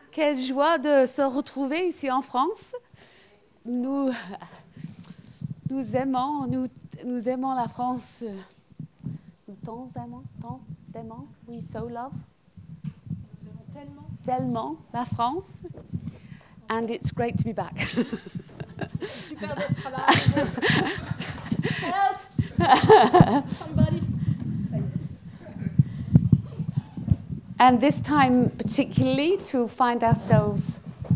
Quelle joie de se retrouver ici en France. Nous aimons la France. Tant aimons, we so love. Tellement la France. And it's great to be back. Super d'être là. Help! Somebody. And this time particularly to find ourselves...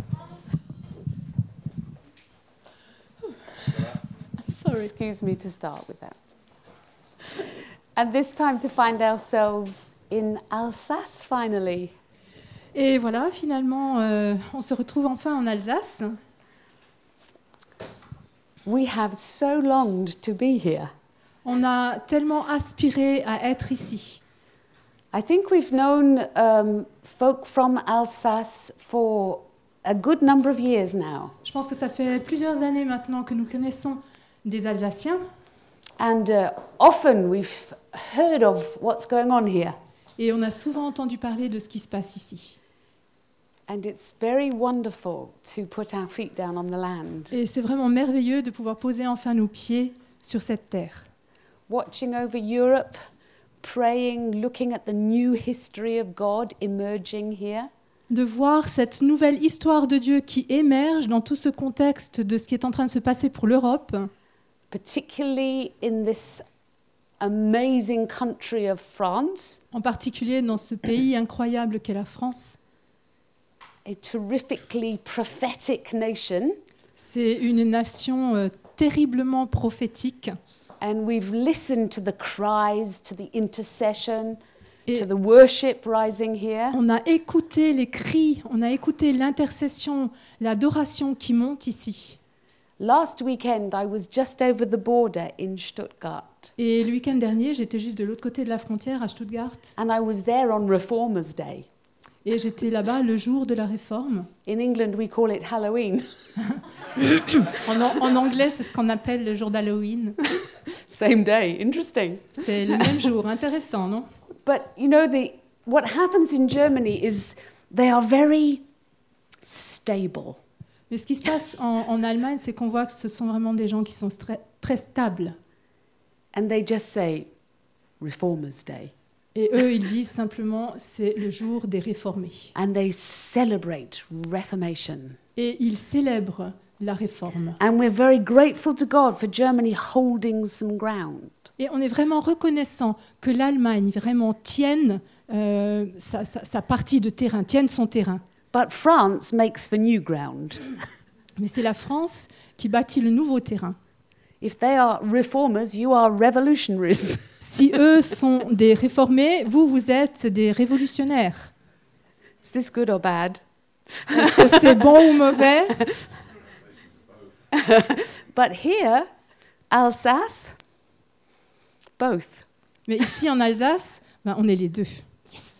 Sorry. Excuse me to start with that. And this time to find ourselves in Alsace finally. Et voilà, finalement, on se retrouve enfin en Alsace. We have so longed to be here. On a tellement aspiré à être ici. I think we've known folk from Alsace for a good number of years now. Je pense que ça fait plusieurs années maintenant que nous connaissons des Alsaciens. And often we've heard of what's going on here. Et on a souvent entendu parler de ce qui se passe ici. And it's very wonderful to put our feet down on the land. Et c'est vraiment merveilleux de pouvoir poser enfin nos pieds sur cette terre. Watching over Europe, praying, looking at the new history of God emerging here. De voir cette nouvelle histoire de Dieu qui émerge dans tout ce contexte de ce qui est en train de se passer pour l'Europe. Particularly in this amazing country of France. En particulier dans ce pays incroyable qu'est la France. A terrifically prophetic nation. C'est une nation terriblement prophétique. And we've listened to the cries, to the intercession, to the worship rising here. On a écouté les cris, on a écouté l'intercession, l'adoration qui monte ici. Last weekend, I was just over the border in Stuttgart. Et le week-end dernier, j'étais juste de l'autre côté de la frontière, à Stuttgart. And I was there on Reformers Day. Et j'étais là-bas le jour de la Réforme. In England, we call it Halloween. En anglais, c'est ce qu'on appelle le jour d'Halloween. Same day, interesting. C'est le même jour, intéressant, non? But you know, what happens in Germany is they are very stable. Mais ce qui se passe en Allemagne, c'est qu'on voit que ce sont vraiment des gens qui sont très stables. And they just say, Reformers Day. Et eux, ils disent simplement, c'est le jour des réformés. And they celebrate Reformation. Et ils célèbrent la réforme. And we're very grateful to God for Germany holding some ground. Et on est vraiment reconnaissant que l'Allemagne vraiment tienne sa partie de terrain, tienne son terrain. But France makes for new ground. Mais c'est la France qui bâtit le nouveau terrain. If they are reformers, you are revolutionaries. Si eux sont des réformés, vous êtes des révolutionnaires. Is this good or bad? Est-ce que c'est bon ou mauvais? But here, Alsace, both. Mais ici en Alsace, on est les deux. Yes.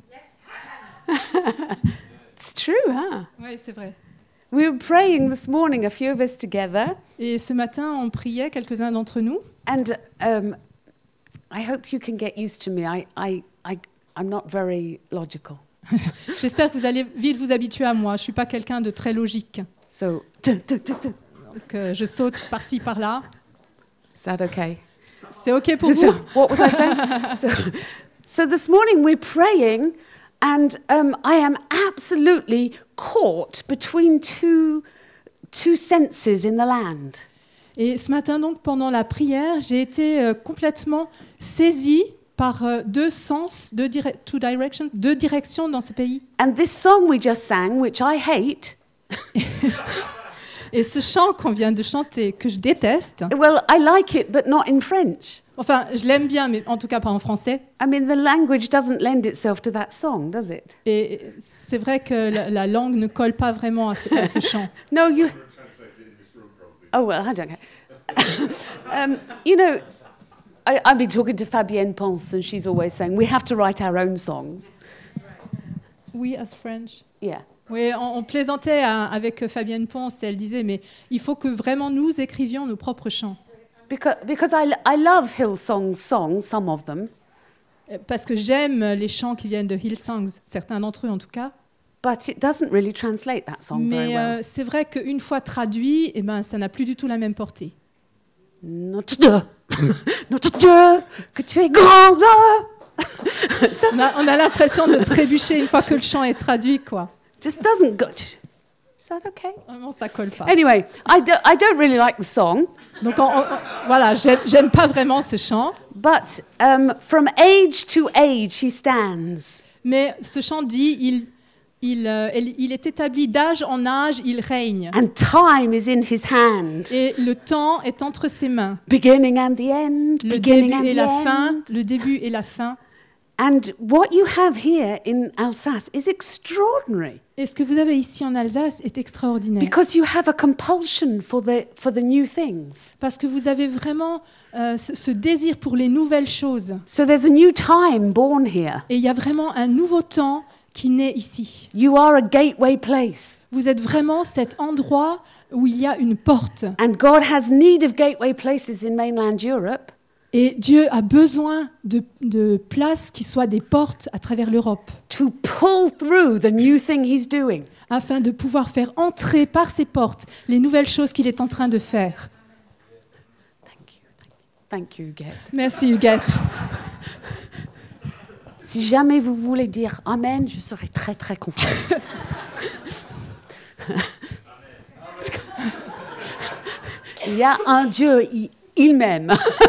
It's true, huh? Oui, c'est vrai. We were praying this morning, a few of us together. Et ce matin, on priait, quelques-uns d'entre nous. And I hope you can get used to me. I'm not very logical. J'espère que vous allez vite vous habituer à moi. Je ne suis pas quelqu'un de très logique. So, Donc, je saute par-ci, par-là. Is that okay? C'est OK pour vous? So, what was I saying? So this morning we're praying, and I am absolutely caught between two senses in the land. Et ce matin, donc, pendant la prière, j'ai été complètement saisie par deux sens, deux directions dans ce pays. And this song we just sang, which I hate. Et ce chant qu'on vient de chanter, que je déteste. Well, I like it, but not in French. Enfin, je l'aime bien, mais en tout cas pas en français. I mean, the language doesn't lend itself to that song, does it? Et c'est vrai que la langue ne colle pas vraiment à ce chant. No, you... Oh, well, I don't care. You know, I've been talking to Fabienne Ponce, and she's always saying, we have to write our own songs. We as French. Yeah. Oui, on plaisantait avec Fabienne Ponce, et elle disait, mais il faut que vraiment nous écrivions nos propres chants. Because I love Hillsong songs, some of them. Parce que j'aime les chants qui viennent de Hillsongs, certains d'entre eux en tout cas. but it doesn't really translate that song very Mais well. c'est vrai qu'une fois traduit, eh ben, ça n'a plus du tout la même portée. Notre Dieu, notre Dieu, que tu es grande. Just, On a l'impression de trébucher une fois que le chant est traduit, quoi. just doesn't go. Is that okay? Vraiment, ça colle pas. Anyway, I don't really like the song, Donc voilà, j'aime pas vraiment ce chant, but from age to age he stands. mais ce chant dit il est établi d'âge en âge, il règne. And time is in his hand. Et le temps est entre ses mains. Beginning and the end, Le beginning début and et the la end. fin, le début et la fin. And what you have here in Alsace is extraordinary Et ce que vous avez ici en Alsace est extraordinaire. because you have a compulsion for the new things. Parce que vous avez vraiment ce désir pour les nouvelles choses. So there's a new time born here. Et il y a vraiment un nouveau temps qui naît ici. You are a gateway place. Vous êtes vraiment cet endroit où il y a une porte. And God has need of gateway places in mainland Europe Et Dieu a besoin de places qui soient des portes à travers l'Europe, to pull through the new thing he's doing. afin de pouvoir faire entrer par ces portes les nouvelles choses qu'il est en train de faire. Thank you, Get. Merci Huguette. Si jamais vous voulez dire Amen, je serai très très content. Il y a un Dieu, il m'aime.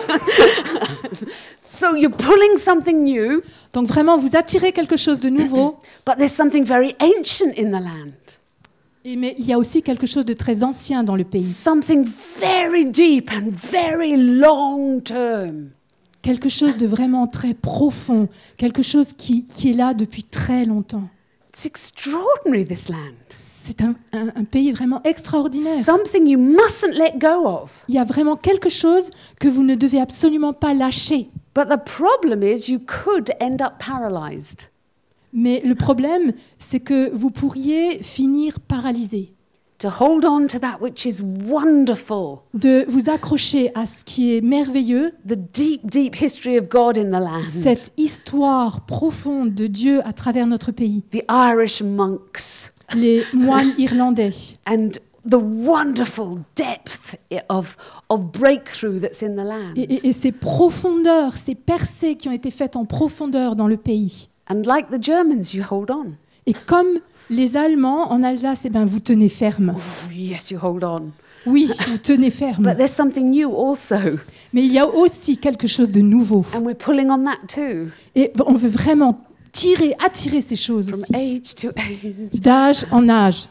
So you're pulling something new, Donc vraiment, vous attirez quelque chose de nouveau, but there's something very ancient in the land. mais il y a aussi quelque chose de très ancien dans le pays. Something very deep and very long term. Quelque chose de vraiment très profond, quelque chose qui est là depuis très longtemps. It's extraordinary, this land. C'est un pays vraiment extraordinaire. Something you mustn't let go of. Il y a vraiment quelque chose que vous ne devez absolument pas lâcher. But the problem is you could end up paralyzed. Mais le problème, c'est que vous pourriez finir paralysé. To hold on to that which is wonderful. De vous accrocher à ce qui est merveilleux, The deep, deep history of God in the land. cette histoire profonde de Dieu à travers notre pays. The Irish monks. Les moines irlandais. And the wonderful depth of breakthrough that's in the land. Et ces profondeurs, ces percées qui ont été faites en profondeur dans le pays. And like the Germans, you hold on. Et comme les Allemands en Alsace, eh ben, vous tenez ferme. Oh, yes, you hold on. Oui, vous tenez ferme. But there's something new also. Mais il y a aussi quelque chose de nouveau. And we're pulling on that too. Et on veut vraiment attirer ces choses From aussi. age to age. D'âge en âge.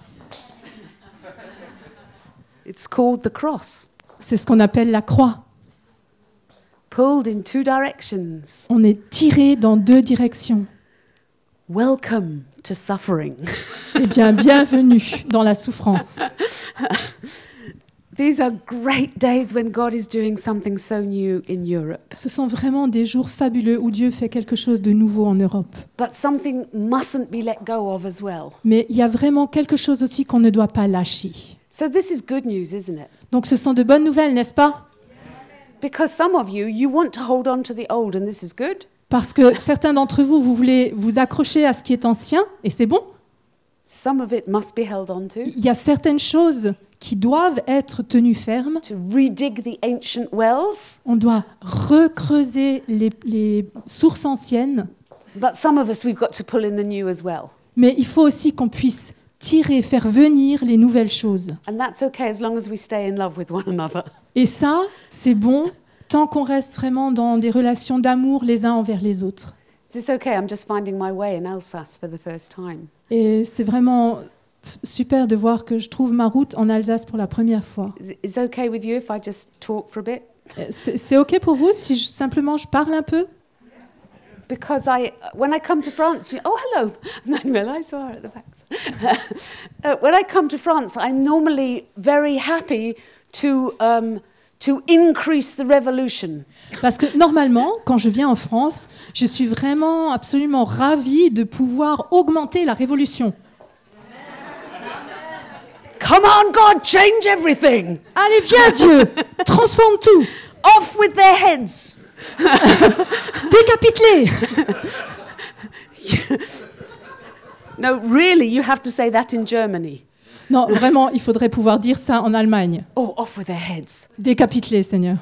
It's called the cross. C'est ce qu'on appelle la croix. Pulled in two directions. On est tiré dans deux directions. Welcome to suffering. Eh bien, bienvenue dans la souffrance. These are great days when God is doing something so new in Europe. Ce sont vraiment des jours fabuleux où Dieu fait quelque chose de nouveau en Europe. But something mustn't be let go of as well. Mais il y a vraiment quelque chose aussi qu'on ne doit pas lâcher. So this is good news, isn't it? Donc ce sont de bonnes nouvelles, n'est-ce pas? Because some of you want to hold on to the old, and this is good. Parce que certains d'entre vous, vous voulez vous accrocher à ce qui est ancien, et c'est bon. Some of it must be held on to. Il y a certaines choses qui doivent être tenues fermes. To redig the ancient wells. On doit recreuser les sources anciennes. But some of us, we've got to pull in the new as well. Mais il faut aussi qu'on puisse tirer, faire venir les nouvelles choses. And that's okay as long as we stay in love with one another. Et ça, c'est bon tant qu'on reste vraiment dans des relations d'amour les uns envers les autres. Is this okay? I'm just finding my way in Alsace for the first time. Et c'est vraiment super de voir que je trouve ma route en Alsace pour la première fois. Is it okay with you if I just talk for a bit? C'est OK pour vous si simplement je parle un peu? Because when I come to France, oh hello, Manuel, I saw her at the back. When I come to France, I'm normally very happy to increase the revolution. Parce que normalement, quand je viens en France, je suis vraiment absolument ravie de pouvoir augmenter la révolution. Come on, God, change everything. Allez, viens Dieu, transforme tout. Off with their heads. Décapite-les. No, really, you have to say that in Germany. Non, vraiment, il faudrait pouvoir dire ça en Allemagne. Oh, off with their heads. Décapite-les, Seigneur.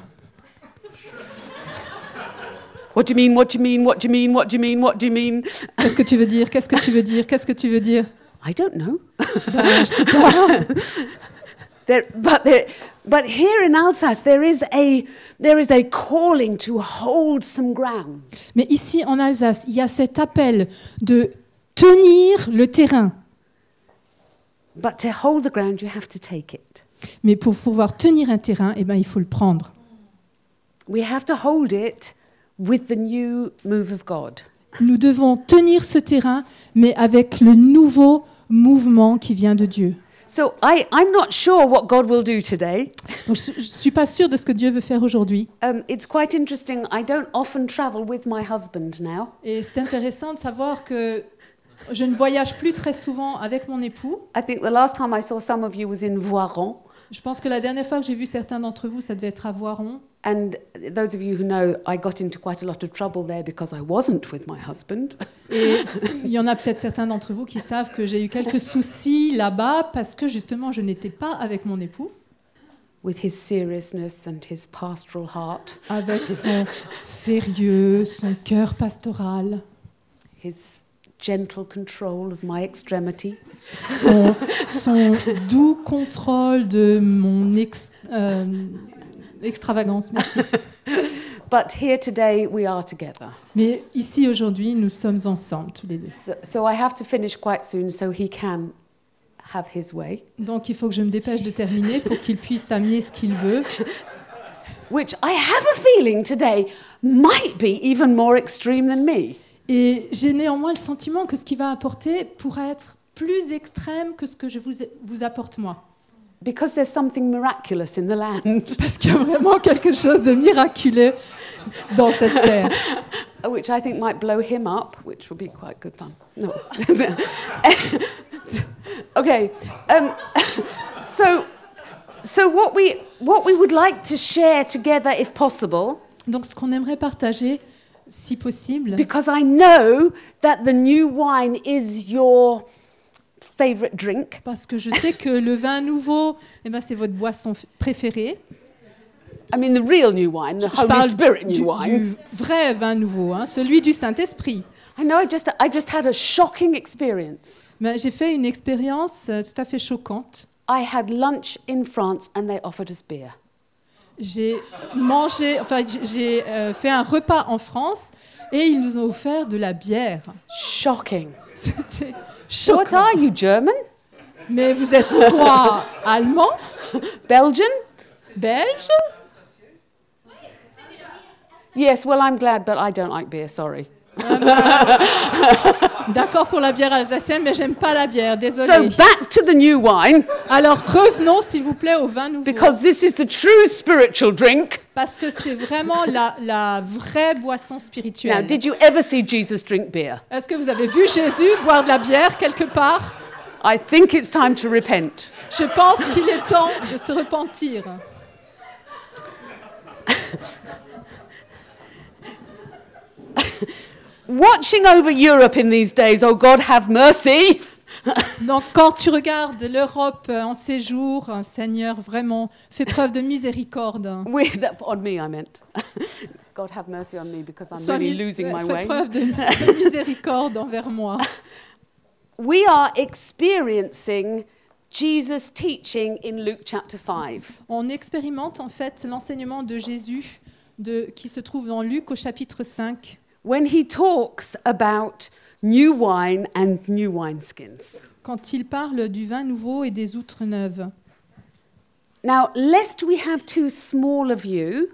What do you mean? What do you mean? What do you mean? What do you mean? What do you mean? Qu'est-ce que tu veux dire? Qu'est-ce que tu veux dire? Qu'est-ce que tu veux dire? I don't know. Je sais pas. But here in Alsace, there is a calling to hold some ground. Mais ici, en Alsace, il y a cet appel de tenir le terrain. But to hold the ground, you have to take it. Mais pour pouvoir tenir un terrain, eh ben, il faut le prendre. We have to hold it with the new move of God. Nous devons tenir ce terrain, mais avec le nouveau mouvement qui vient de Dieu. So I'm not sure what God will do today. Donc, je ne suis pas sûre de ce que Dieu veut faire aujourd'hui. It's quite interesting. I don't often travel with my husband now. Et c'est intéressant de savoir que je ne voyage plus très souvent avec mon époux. I think the last time I saw some of you was in Voiron. Je pense que la dernière fois que j'ai vu certains d'entre vous, ça devait être à Voiron. And those of you who know, I got into quite a lot of trouble there because I wasn't with my husband. Et il y en a peut-être certains d'entre vous qui savent que j'ai eu quelques soucis là-bas parce que justement je n'étais pas avec mon époux. With his seriousness and his pastoral heart. Avec son sérieux, son cœur pastoral. His gentle control of my extremity. Son doux contrôle de mon extravagance, merci. But here today we are together. Mais ici aujourd'hui, nous sommes ensemble tous les deux. So I have to finish quite soon so he can have his way. Donc il faut que je me dépêche de terminer pour qu'il puisse amener ce qu'il veut. Which I have a feeling today might be even more extreme than me. Et j'ai néanmoins le sentiment que ce qu'il va apporter pourrait être plus extrême que ce que je vous apporte moi. Because there's something miraculous in the land. Parce qu'il y a vraiment quelque chose de miraculeux dans cette terre. Which I think might blow him up, which will be quite good fun. No. Okay. So what we would like to share together, if possible. Donc ce qu'on aimerait partager, si possible. Because I know that the new wine is your favorite drink. Parce que je sais que le vin nouveau, eh ben, c'est votre boisson préférée. I mean the real new wine, the Holy Spirit new wine. Du vrai vin nouveau, hein, celui du Saint-Esprit. I know. I just had a shocking experience. Mais j'ai fait une expérience tout à fait choquante. I had lunch in France and they offered us beer. J'ai fait un repas en France et ils nous ont offert de la bière. Shocking. C'était choquant. What are you, German? Mais vous êtes quoi? Allemand? Belgian? Belge? Yes, well, I'm glad, but I don't like beer, sorry. D'accord pour la bière alsacienne, mais j'aime pas la bière, désolée. So back to the new wine. Alors revenons, s'il vous plaît, au vin nouveau. Because this is the true spiritual drink. Parce que c'est vraiment la vraie boisson spirituelle. Now, did you ever see Jesus drink beer? Est-ce que vous avez vu Jésus boire de la bière quelque part? I think it's time to repent. Je pense qu'il est temps de se repentir. Watching over Europe in these days, oh God, have mercy. Donc, quand tu regardes l'Europe en ces jours, Seigneur, vraiment, fais preuve de miséricorde. On me, I meant. God have mercy on me because I'm Sois really losing my way. Fais preuve de miséricorde envers moi. We are experiencing Jesus' teaching in Luke chapter 5. On expérimente en fait l'enseignement de Jésus qui se trouve dans Luc au chapitre 5. When he talks about new wine and new wineskins. Quand il parle du vin nouveau et des outres neuves. Now, lest we have too small a view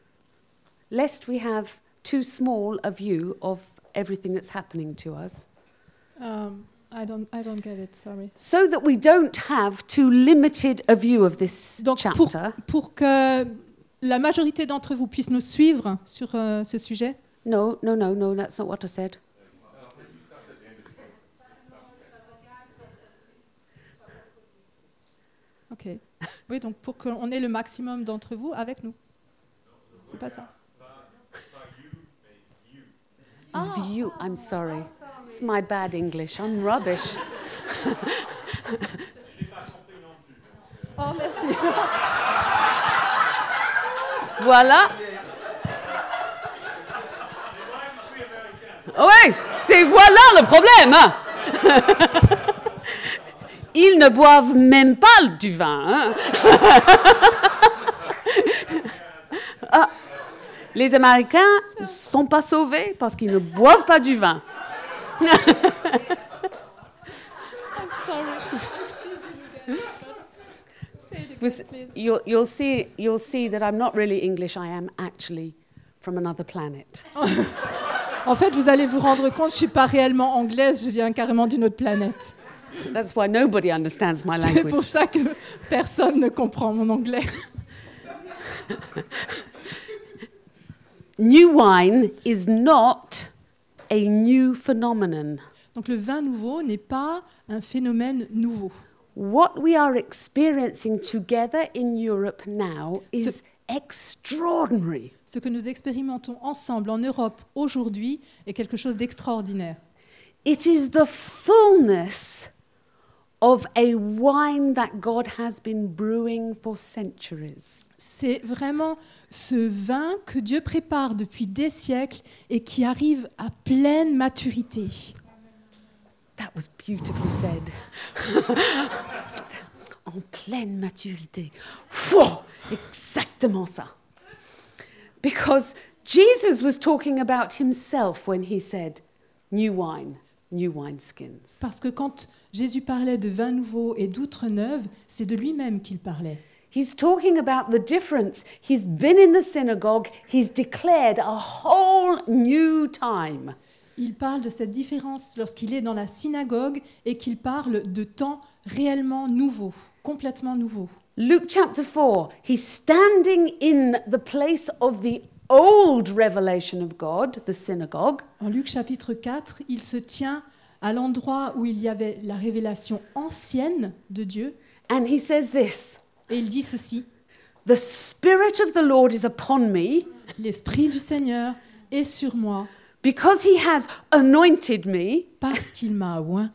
of everything that's happening to us. I don't get it, sorry. So that we don't have too limited a view of this Donc, chapter. Pour que la majorité d'entre vous puissent nous suivre sur ce sujet. No, that's not what I said. Ok. Oui, donc pour qu'on ait le maximum d'entre vous avec nous. C'est pas ça. View, I'm sorry. It's my bad English. I'm rubbish. Oh, merci. Voilà. Oui, c'est voilà le problème. Hein. Ils ne boivent même pas du vin. Hein. Ah, les Américains ne sont pas sauvés parce qu'ils ne boivent pas du vin. I'm sorry. Say it again, please. You'll see that I'm not really English. I am actually from another planet. En fait, vous allez vous rendre compte, je ne suis pas réellement anglaise, je viens carrément d'une autre planète. That's why nobody understands my C'est pour language. ça que personne ne comprend mon anglais. New wine is not a new phenomenon. Donc le vin nouveau n'est pas un phénomène nouveau. What we are experiencing together in Europe now is extraordinary. Ce que nous expérimentons ensemble en Europe aujourd'hui est quelque chose d'extraordinaire. It is the fullness of a wine that God has been brewing for centuries. C'est vraiment ce vin que Dieu prépare depuis des siècles et qui arrive à pleine maturité. That was beautifully said. En pleine maturité. Wow, exactement ça. Because Jesus was talking about himself when he said, new wineskins. Parce que quand Jésus parlait de vin nouveau et d'outre neuve, c'est de lui-même qu'il parlait. He's talking about the difference. He's been in the synagogue. He's declared a whole new time. Il parle de cette différence lorsqu'il est dans la synagogue et qu'il parle de temps réellement nouveau, complètement nouveau. Luke chapter 4, he's standing in the place of the old revelation of God, the synagogue. En Luc chapitre 4, il se tient à l'endroit où il y avait la révélation ancienne de Dieu And he says this, et il dit ceci: the Spirit of the Lord is upon me l'Esprit du Seigneur est sur moi because he has anointed me parce qu'il m'a oint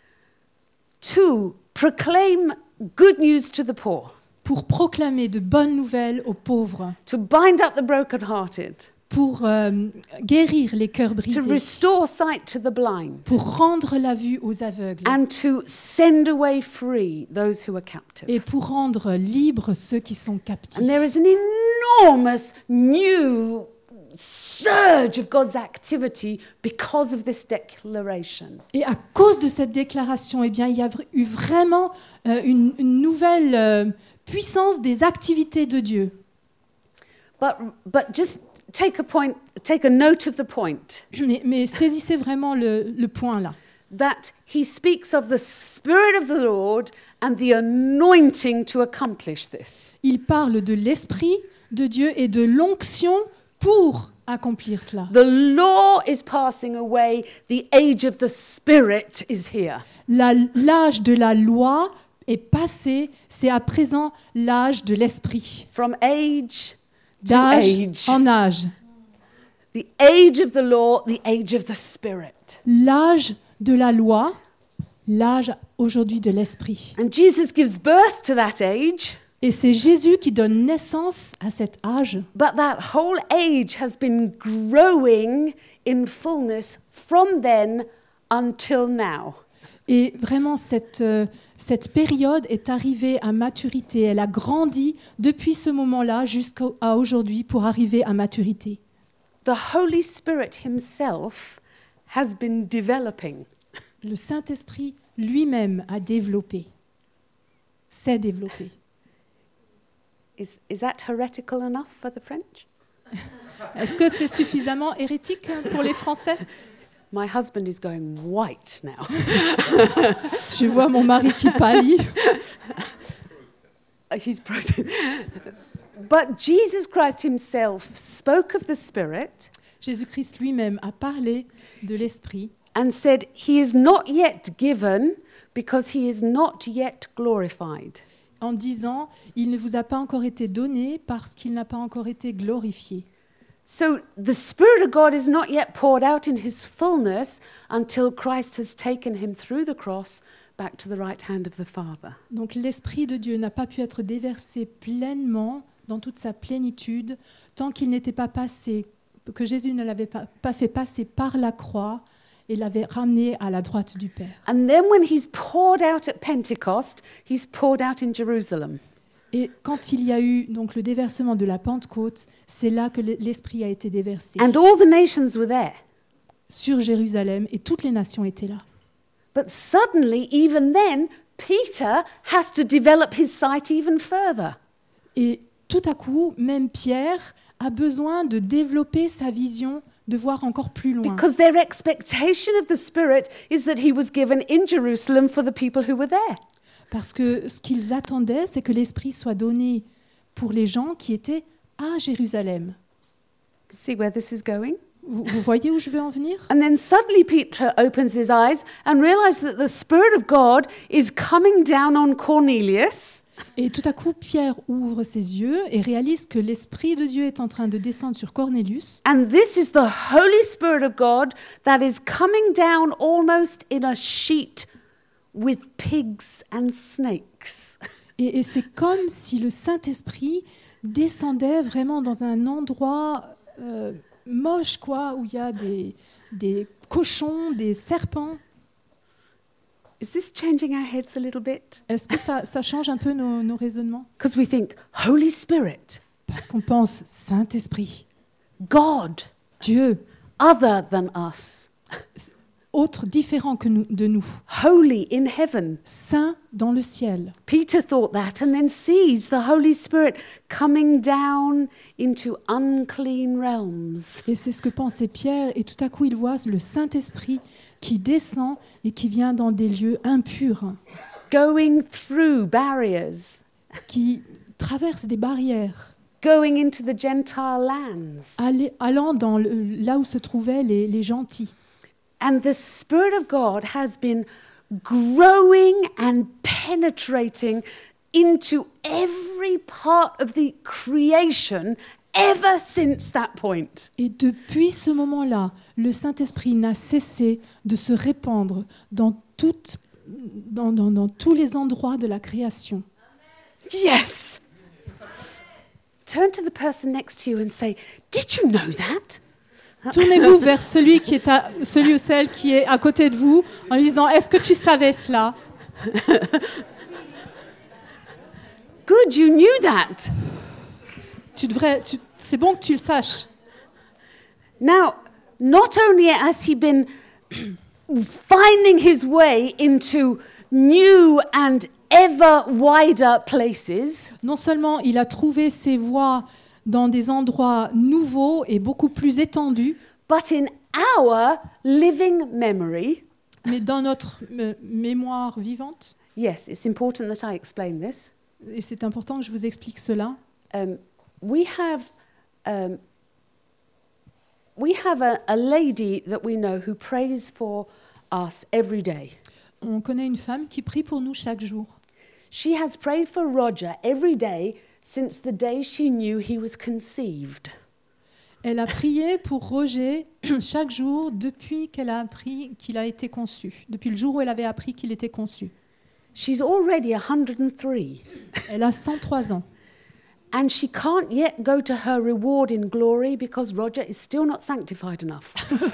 to proclaim good news to the poor, pour proclamer de bonnes nouvelles aux pauvres, to bind up the brokenhearted, pour guérir les cœurs to brisés, restore sight to the blind, pour rendre la vue aux aveugles and to send away free those who are captive. et pour rendre libres ceux qui sont captifs. And there is an enormous new surge of God's activity because of this declaration. Et à cause de cette déclaration, eh bien, il y a eu vraiment une nouvelle puissance des activités de Dieu. But just take a note of the point Mais saisissez vraiment le point là. that he speaks of the Spirit of the Lord and the anointing to accomplish this. Il parle de l'Esprit de Dieu et de l'onction pour accomplir cela. The law is passing away, the age of the Spirit is here. L'âge de la loi est passé, c'est à présent l'âge de l'Esprit. From age to D'âge age. en âge. The age of the law, the age of the Spirit. L'âge de la loi, l'âge aujourd'hui de l'Esprit. And Jesus gives birth to that age. Et c'est Jésus qui donne naissance à cet âge. But that whole age has been growing in fullness from then until now. Et vraiment, cette période est arrivée à maturité. Elle a grandi depuis ce moment-là jusqu'à aujourd'hui pour arriver à maturité. The Holy Spirit himself has been developing. Le Saint-Esprit lui-même a développé, s'est développé. Is that heretical enough for the French? Est-ce que c'est suffisamment hérétique pour les Français? My husband is going white now. Je vois mon mari qui pâlit. He's But Jesus Christ himself spoke of the Spirit Jésus-Christ lui-même a parlé de l'Esprit and said he is not yet given because he is not yet glorified. en disant « Il ne vous a pas encore été donné parce qu'il n'a pas encore été glorifié. So the Spirit of God is not yet poured out in his fullness until Christ has taken him through the cross back to the right hand of the Father. Donc l'Esprit de Dieu n'a pas pu être déversé pleinement dans toute sa plénitude tant qu'il n'était pas passé, que Jésus ne l'avait pas fait passer par la croix et l'avait ramené à la droite du Père. And then when he's poured out at Pentecost, he's poured out in Jerusalem. Et quand il y a eu donc le déversement de la Pentecôte, c'est là que l'Esprit a été déversé And all the nations were there. sur Jérusalem et toutes les nations étaient là. But suddenly, even then, Peter has to develop his sight even further. Et tout à coup, même Pierre a besoin de développer sa vision, de voir encore plus loin. Because their expectation of the Spirit is that he was given in Jerusalem for the people who were there. Parce que ce qu'ils attendaient, c'est que l'Esprit soit donné pour les gens qui étaient à Jérusalem. See where this is going? Vous voyez où je veux en venir? And then suddenly Peter opens his eyes and realizes that the Spirit of God is coming down on Cornelius. Et tout à coup, Pierre ouvre ses yeux et réalise que l'Esprit de Dieu est en train de descendre sur Cornelius. And this is the Holy Spirit of God that is coming down almost in a sheet with pigs and snakes. Et c'est comme si le Saint-Esprit descendait vraiment dans un endroit moche, quoi, où il y a des cochons, des serpents. Is this changing our heads a little bit? Est-ce que ça change un peu nos raisonnements? Because we think, Holy Spirit, Parce qu'on pense Saint-Esprit, God, Dieu, other than us, autre, différent que de nous, holy in heaven. saint dans le ciel. Peter thought that and then sees the Holy Spirit coming down into unclean realms. Et c'est ce que pensait Pierre, et tout à coup il voit le Saint-Esprit qui descend et qui vient dans des lieux impurs, Going through barriers, qui traverse des barrières, going into the Gentile lands. allant dans là où se trouvaient les gentils. And the Spirit of God has been growing and penetrating into every part of the creation ever since that point. Et depuis ce moment-là, le Saint-Esprit n'a cessé de se répandre dans tous les endroits de la création. Yes! Turn to the person next to you and say, "Did you know that?" Tournez-vous vers celui ou celle qui est à côté de vous en lui disant « Est-ce que tu savais cela ?» Good, you knew that. C'est bon que tu le saches. Now, not only has he been finding his way into new and ever wider places, Non seulement il a trouvé ses voies dans des endroits nouveaux et beaucoup plus étendus, but in our living memory, mais dans notre mémoire vivante, yes, it's important that I explain this. et c'est important que je vous explique cela, We have a lady that we know who prays for us every day. on connaît une femme qui prie pour nous chaque jour. She has prayed for Roger every day since the day she knew he was conceived. Elle a prié pour Roger chaque jour depuis qu'elle a appris qu'il a été conçu, depuis le jour où elle avait appris qu'il était conçu. She's already 103, Elle a 103 ans. and she can't yet go to her reward in glory because Roger is still not sanctified enough.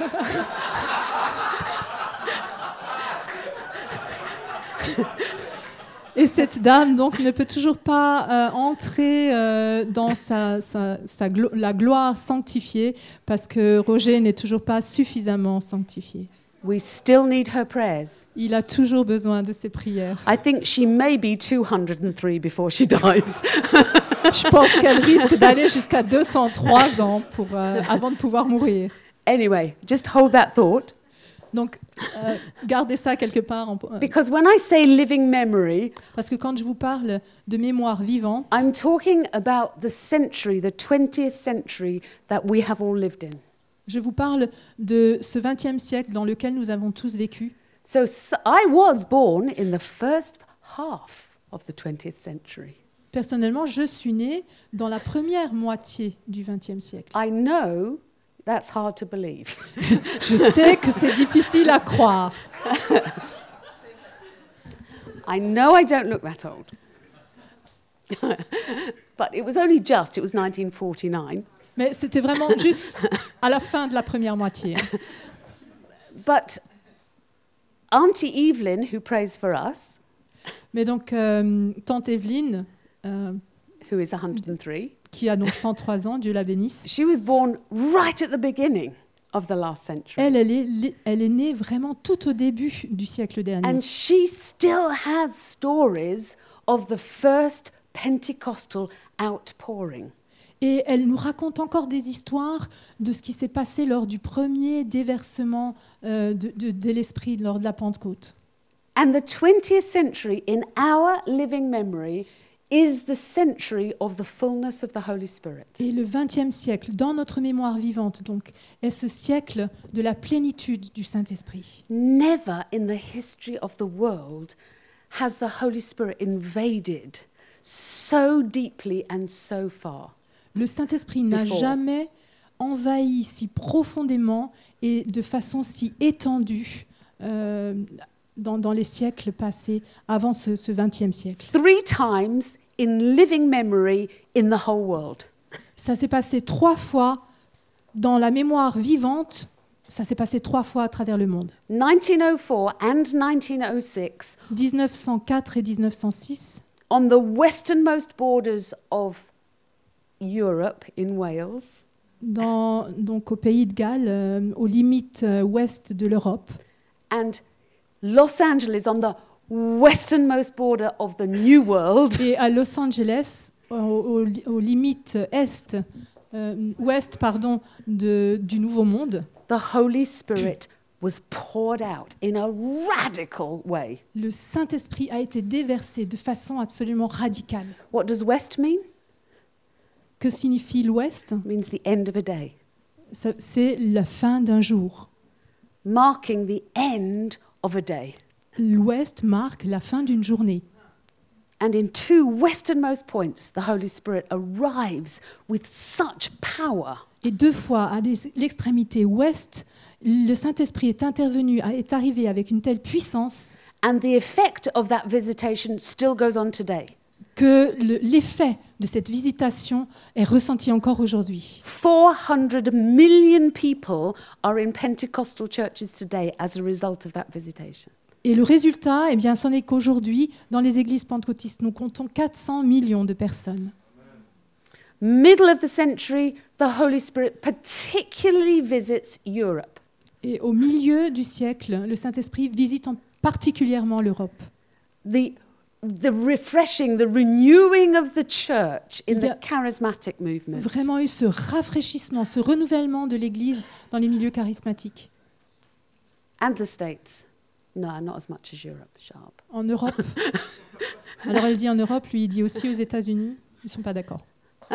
Et cette dame donc ne peut toujours pas entrer dans la gloire sanctifiée parce que Roger n'est toujours pas suffisamment sanctifié. We still need her prayers. Il a toujours besoin de ses prières. I think she may be 203 before she dies. Je pense qu'elle risque d'aller jusqu'à 203 ans avant de pouvoir mourir. Anyway, just hold that thought. Donc, gardez ça quelque part. Because when I say living memory, Parce que quand je vous parle de mémoire vivante, I'm talking about the century, the 20th century that we have all lived in. je vous parle de ce 20e siècle dans lequel nous avons tous vécu. So I was born in the first half of the 20th century. Personnellement, je suis née dans la première moitié du XXe siècle. I know that's hard to believe. Je sais que c'est difficile à croire. I know I don't look that old. But it was only just, it was 1949. Mais c'était vraiment juste à la fin de la première moitié. But Auntie Evelyn, who prays for us, Mais donc, tante Evelyne, who is 103, qui a donc 103 ans, Dieu la bénisse, she was born right at the beginning of the last century. elle est née vraiment tout au début du siècle dernier. And she still has stories of the first Pentecostal outpouring. Et elle nous raconte encore des histoires de ce qui s'est passé lors du premier déversement de l'Esprit lors de la Pentecôte. And the 20th century, in our living memory, is the century of the fullness of the Holy Spirit. Et le XXe siècle, dans notre mémoire vivante, donc, est ce siècle de la plénitude du Saint-Esprit. Never in the history of the world has the Holy Spirit invaded so deeply and so far. Le Saint-Esprit n'a Before. jamais envahi si profondément et de façon si étendue dans les siècles passés, avant ce XXe siècle. 3 times in living memory in the whole world. Ça s'est passé 3 fois dans la mémoire vivante, ça s'est passé 3 fois à travers le monde. 1904 and 1906, 1904 et 1906, on the westernmost borders of Europe, in Wales, donc au pays de Galles, aux limites ouest de l'Europe, and Los Angeles on the westernmost border of the New World, et à Los Angeles, aux limites ouest du Nouveau Monde. the Holy Spirit was poured out in a radical way. Le Saint-Esprit a été déversé de façon absolument radicale. What does west mean? Que signifie l'Ouest? It means the end of a day, C'est la fin d'un jour. marking the end of a day. L'Ouest marque la fin d'une journée. And in 2 westernmost points, the Holy Spirit arrives with such power. Et 2 fois, à l'extrémité ouest, le Saint-Esprit est arrivé avec une telle puissance And the effect of that visitation still goes on today. que l'effet de cette visitation est ressenti encore aujourd'hui. 400 million people are in Pentecostal churches today as a result of that visitation. Et le résultat, eh bien, c'en est qu'aujourd'hui, dans les églises pentecôtistes, nous comptons 400 millions de personnes. Middle of the century, the Holy Spirit particularly visits Europe. Et au milieu du siècle, le Saint-Esprit visite particulièrement l'Europe. The refreshing, the renewing of the church in Il y a the charismatic movement. Vraiment eu ce rafraîchissement, ce renouvellement de l'Église dans les milieux charismatiques. And the States. No, not as much as Europe, sharp. En Europe, alors elle dit en Europe, lui il dit aussi aux États-Unis, ils ne sont pas d'accord.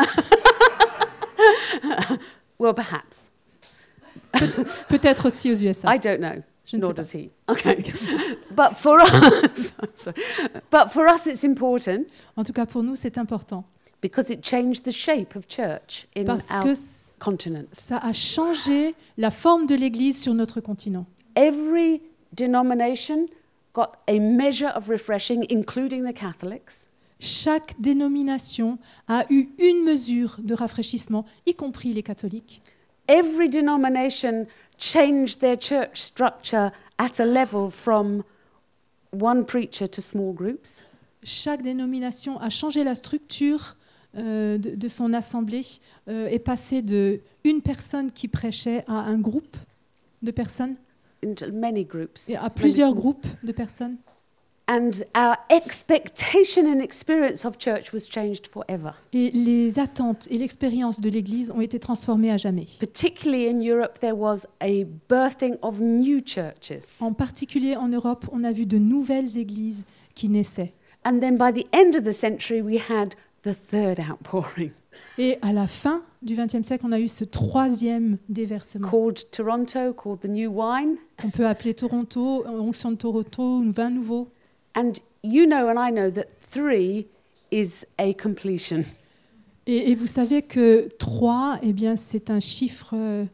Well, perhaps. Peut-être aussi aux USA. I don't know. Je ne Nor sais pas. does he. Okay. But for us, sorry. But for us it's important En tout cas, pour nous, c'est important because it changed the shape of church in parce our que continent. ça a changé la forme de l'Église sur notre continent. Every denomination got a measure of refreshing, including the Catholics. Chaque dénomination a eu une mesure de rafraîchissement, y compris les catholiques. Every denomination changed their church structure at a level from one preacher to small groups. Chaque dénomination a changé la structure de son assemblée et passé de une personne qui prêchait à un groupe de personnes Into many groups. et à many plusieurs small- groupes de personnes. And our expectation and experience of church was changed forever. Et les attentes et l'expérience de l'Église ont été transformées à jamais. Particularly in Europe, there was a birthing of new churches. En particulier en Europe, on a vu de nouvelles églises qui naissaient. And then by the end of the century, we had the third outpouring, Et à la fin du XXe siècle, on a eu ce troisième déversement called Toronto, called the New Wine. qu'on peut appeler Toronto, onction de Toronto, vin nouveau. And you know and I know that 3 is a completion. Et vous savez que 3, eh bien, c'est un chiffre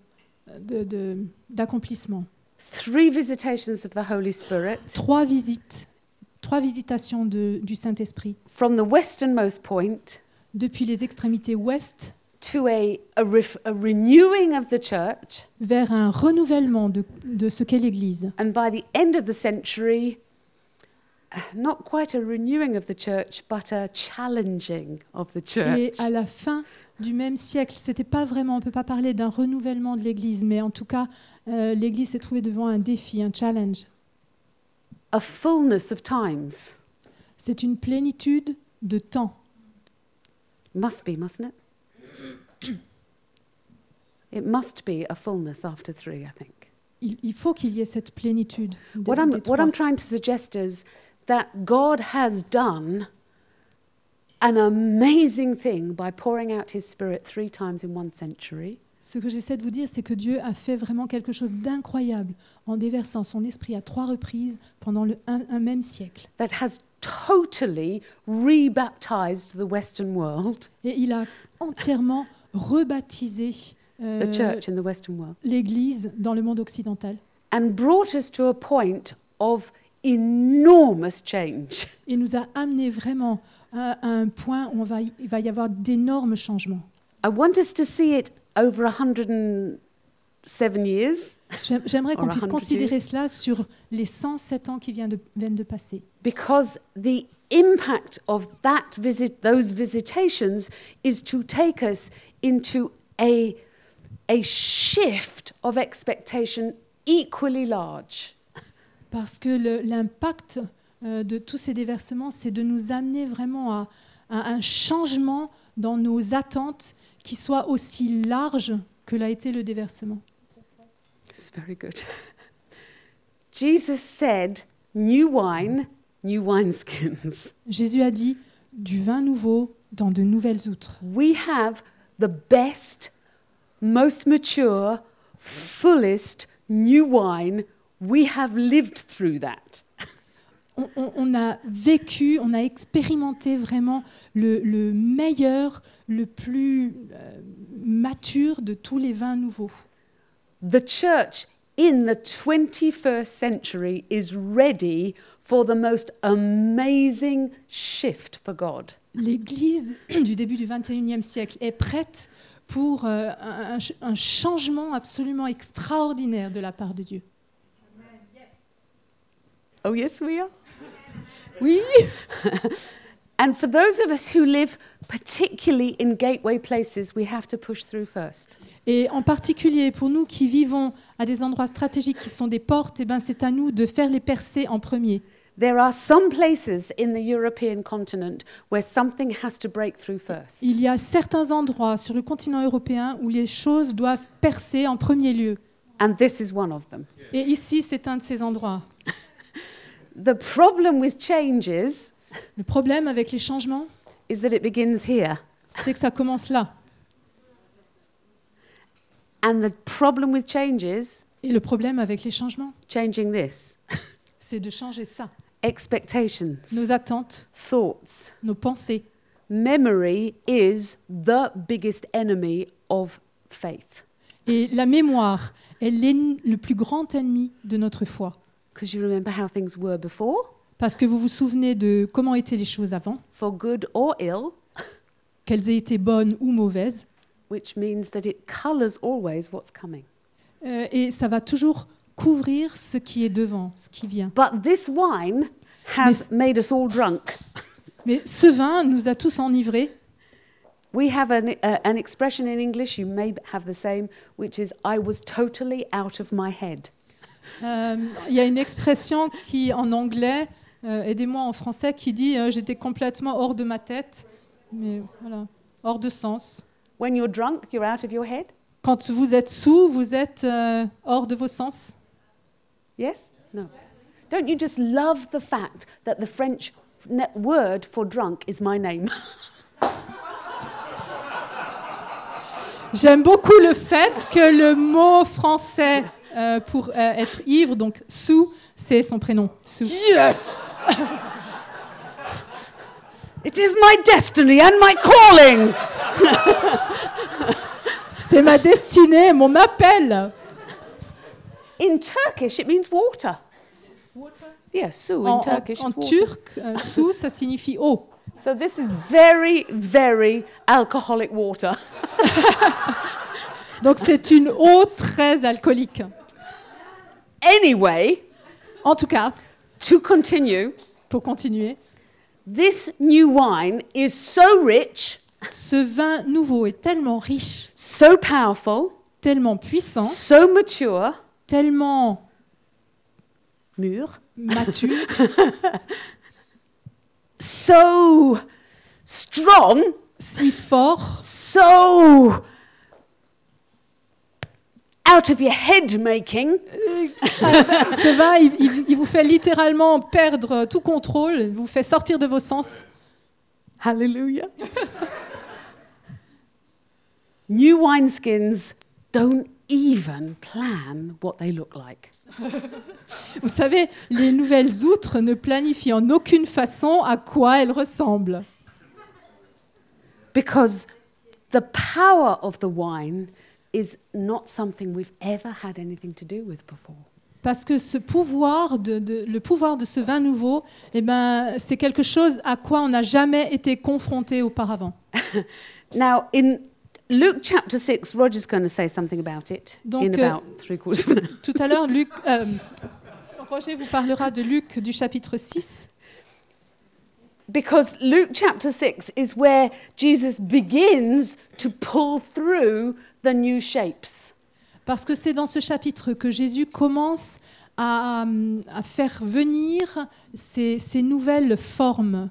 d'accomplissement. 3 visitations of the Holy Spirit 3 visites, 3 visitations du Saint-Esprit, from the westernmost point depuis les extrémités ouest to a renewing of the church, vers un renouvellement de ce qu'est l'Église. and by the end of the century, not quite a renewing of the church, but a challenging of the Et church. à la fin du même siècle, c'était pas vraiment, on peut pas parler d'un renouvellement de l'Église, mais en tout cas, l'Église s'est trouvée devant un défi, un challenge. A fullness of times. C'est une plénitude de temps. Must be, mustn't it? It must be a fullness after 3, I think. Il faut qu'il y ait cette plénitude des What I'm trois. trying to suggest is that God has done an amazing thing by pouring out his Spirit 3 times in 1 century. Ce que j'essaie de vous dire, c'est que Dieu a fait vraiment quelque chose d'incroyable en déversant son esprit à 3 reprises pendant un même siècle. That has totally rebaptized the Western world, Et il a entièrement rebaptisé the church in the Western world, l'Église dans le monde occidental and brought us to a point of enormous change. et nous a amené vraiment à un point où il va y avoir d'énormes changements. I want us to see it over 107 years, J'aimerais qu'on Or puisse 100 considérer years. cela sur les 107 ans qui viennent de passer. because the impact of those visitations is to take us into a shift of expectation equally large. Parce que l'impact de tous ces déversements, c'est de nous amener vraiment à un changement dans nos attentes qui soit aussi large que l'a été le déversement. It's very good. Jesus said, new wine, new wineskins. Jésus a dit du vin nouveau dans de nouvelles outres. We have the best, most mature, fullest new wine. We have lived through that. On a vécu, on a expérimenté vraiment le meilleur, le plus mature de tous les vins nouveaux. The church in the 21st century is ready for the most amazing shift for God. L'Église du début du 21e siècle est prête pour un changement absolument extraordinaire de la part de Dieu. Oh, yes, we are. Oui. And for those of us who live particularly in gateway places, we have to push through first. Et en particulier pour nous qui vivons à des endroits stratégiques qui sont des portes, eh ben c'est à nous de faire les percées en premier. There are some places in the European continent where something has to break through first. Il y a certains endroits sur le continent européen où les choses doivent percer en premier lieu. And this is one of them. Et ici, c'est un de ces endroits. The problem with changes Le problème avec les changements, is that it begins here. c'est que ça commence là. And the problem with changes, Et le problème avec les changements, changing this, c'est de changer ça. expectations, Nos attentes, thoughts. nos pensées. Memory is the biggest enemy of faith. Et la mémoire est le plus grand ennemi de notre foi. Because you remember how things were before, Parce que vous vous souvenez de comment étaient les choses avant, for good or ill, qu'elles aient été bonnes ou mauvaises. which means that it colours always what's coming. Et ça va toujours couvrir ce qui est devant, ce qui vient. But this wine has made us all drunk. Mais ce vin nous a tous enivrés. We have an expression in English, you may have the same, which is, I was totally out of my head. Il y a une expression qui, en anglais, aidez-moi en français, qui dit j'étais complètement hors de ma tête, mais voilà, hors de sens. When you're drunk, you're out of your head? Quand vous êtes sous, vous êtes hors de vos sens. Yes? No. Don't you just love the fact that the French word for drunk is my name? J'aime beaucoup le fait que le mot français pour être ivre, donc sous, c'est son prénom. Sous. Yes! It is my destiny and my calling. C'est ma destinée, mon appel. In Turkish, it means water. Yeah, su in Turkish En is water. turc, sou, ça signifie eau. So this is very, very alcoholic water. Donc c'est une eau très alcoolique. Anyway, En tout cas, to continue, pour continuer, this new wine is so rich, ce vin nouveau est tellement riche, so powerful, tellement puissant, so mature, tellement mûr, mature, so strong, si fort, so out of your head making, ce vin, il vous fait littéralement perdre tout contrôle, il vous fait sortir de vos sens. hallelujah. New wineskins don't even plan what they look like. Vous savez, les nouvelles outres ne planifient en aucune façon à quoi elles ressemblent. Because the power of the wine is not something we've ever had anything to do with before. Parce que ce pouvoir, le pouvoir de ce vin nouveau, eh ben, c'est quelque chose à quoi on n'a jamais été confronté auparavant. Now, in Luke chapter 6, Roger's going to say something about it Donc, in about 3/4 of an hour. Tout à l'heure, Roger vous parlera de Luc du chapitre 6, Because Luke chapter 6 is where Jesus begins to pull through the new shapes. parce que c'est dans ce chapitre que Jésus commence à faire venir ces nouvelles formes.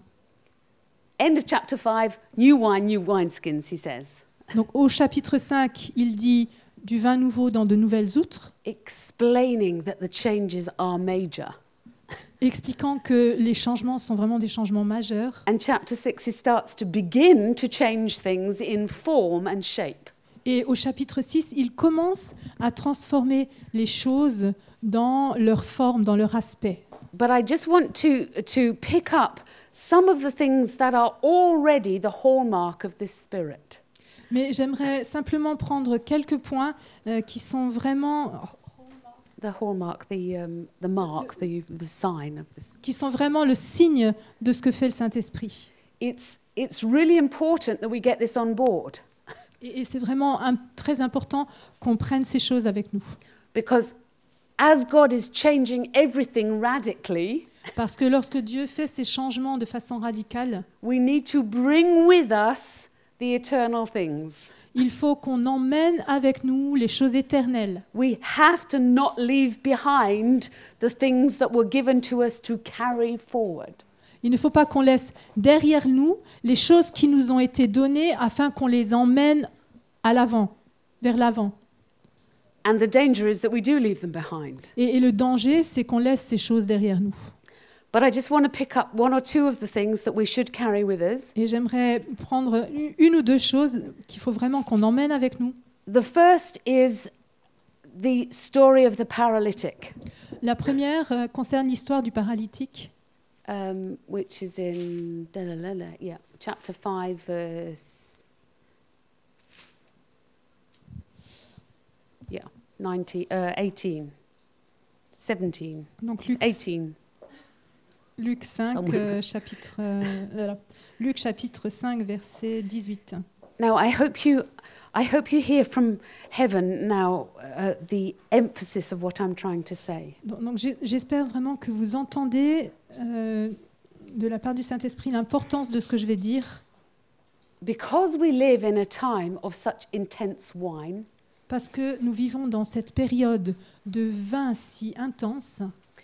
End of chapter 5, new wineskins, he says. Donc au chapitre 5, il dit du vin nouveau dans de nouvelles outres, Explaining that the changes are major. expliquant que les changements sont vraiment des changements majeurs. And chapter 6, he starts to begin to change things in form and shape. Et au chapitre 6, il commence à transformer les choses dans leur forme, dans leur aspect. But I just want to pick up some of the things that are already the hallmark of this spirit. Mais j'aimerais simplement prendre quelques points qui sont vraiment, The hallmark, the mark, the sign of this. qui sont vraiment le signe de ce que fait le Saint-Esprit. It's really important that we get this on board. Et c'est vraiment très important qu'on prenne ces choses avec nous. Because as God is changing everything radically, Parce que lorsque Dieu fait ces changements de façon radicale, we need to bring with us the eternal things. il faut qu'on emmène avec nous les choses éternelles. We have to not leave behind the things that were given to us to carry forward. Il ne faut pas qu'on laisse derrière nous les choses qui nous ont été données afin qu'on les emmène à l'avant, vers l'avant. And the danger is that we do leave them behind. Et le danger, c'est qu'on laisse ces choses derrière nous. But I just want to pick up one or two of the things that we should carry with us. Et j'aimerais prendre une ou deux choses qu'il faut vraiment qu'on emmène avec nous. The first is the story of the paralytic, La première concerne l'histoire du paralytique, which is in chapter 5, verse 18, 17, donc Luc 18. Luc 5, Somewhere. Luc chapitre 5, verset 18. Now, I hope you hear from heaven now the emphasis of what I'm trying to say. Donc j'espère vraiment que vous entendez de la part du Saint-Esprit l'importance de ce que je vais dire, Because we live in a time of such intense wine, parce que nous vivons dans cette période de vin si intense.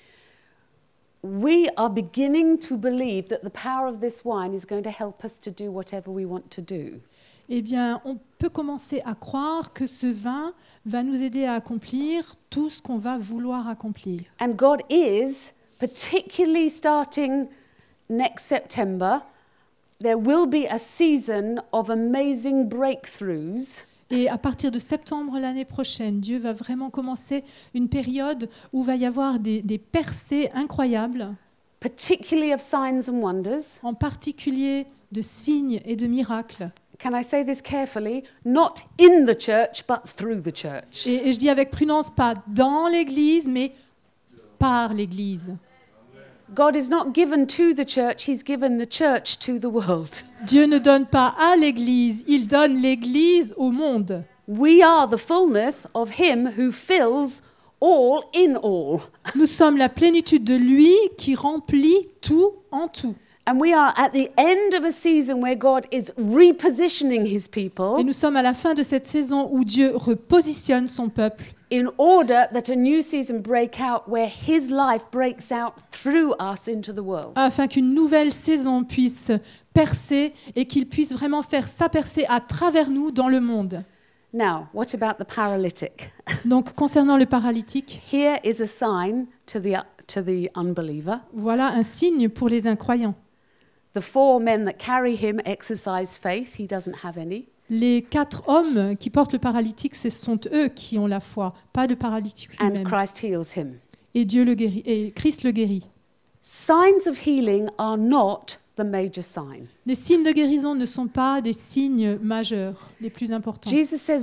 we are beginning to believe that the power of this wine is going to help us to do whatever we want to do. Eh bien, on peut commencer à croire que ce vin va nous aider à accomplir tout ce qu'on va vouloir accomplir. And God is, particularly starting next September, there will be a season of amazing breakthroughs. Et à partir de septembre l'année prochaine, Dieu va vraiment commencer une période où va y avoir des percées incroyables, Particularly of signs and wonders, en particulier de signes et de miracles. Can I say this carefully? Not in the church, but through the church. Et je dis avec prudence, pas dans l'Église, mais par l'Église. God is not given to the church, he's given the church to the world. Dieu ne donne pas à l'Église, il donne l'Église au monde. We are the fullness of him who fills all in all. Nous sommes la plénitude de lui qui remplit tout en tout. And we are at the end of a season where God is repositioning his Et people nous sommes à la fin de cette saison où Dieu repositionne son peuple in order that a new season break out where his life breaks out through us into the world. afin qu'une nouvelle saison puisse percer et qu'il puisse vraiment faire sa percée à travers nous dans le monde. Now, what about the paralytic? Donc, concernant le paralytique, Here is a sign to the unbeliever. voilà un signe pour les incroyants. The 4 men that carry him exercise faith. He doesn't have any. Les 4 hommes qui portent le paralytique, ce sont eux qui ont la foi, pas le paralytique And lui-même. Christ heals him. Et Dieu le guérit, et Christ le guérit. Signs of healing are not the major sign. Les signes de guérison ne sont pas des signes majeurs, les plus importants. Jesus says,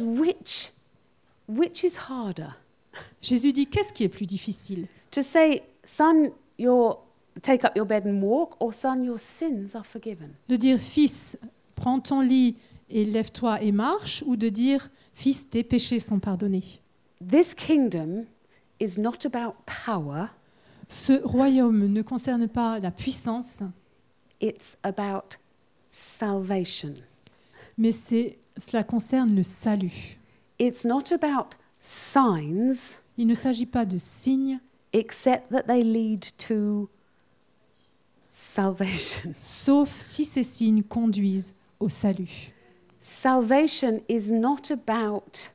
which is harder? Jésus dit, qu'est-ce qui est plus difficile? To say, son, take up your bed and walk, or son, your sins are forgiven. De dire, fils, prends ton lit et lève-toi et marche, ou de dire, fils, tes péchés sont pardonnés. This kingdom is not about power, Ce royaume ne concerne pas la puissance, it's about salvation. mais cela concerne le salut. It's not about signs, Il ne s'agit pas de signes, except that they lead to salvation. sauf si ces signes conduisent au salut. Salvation is not about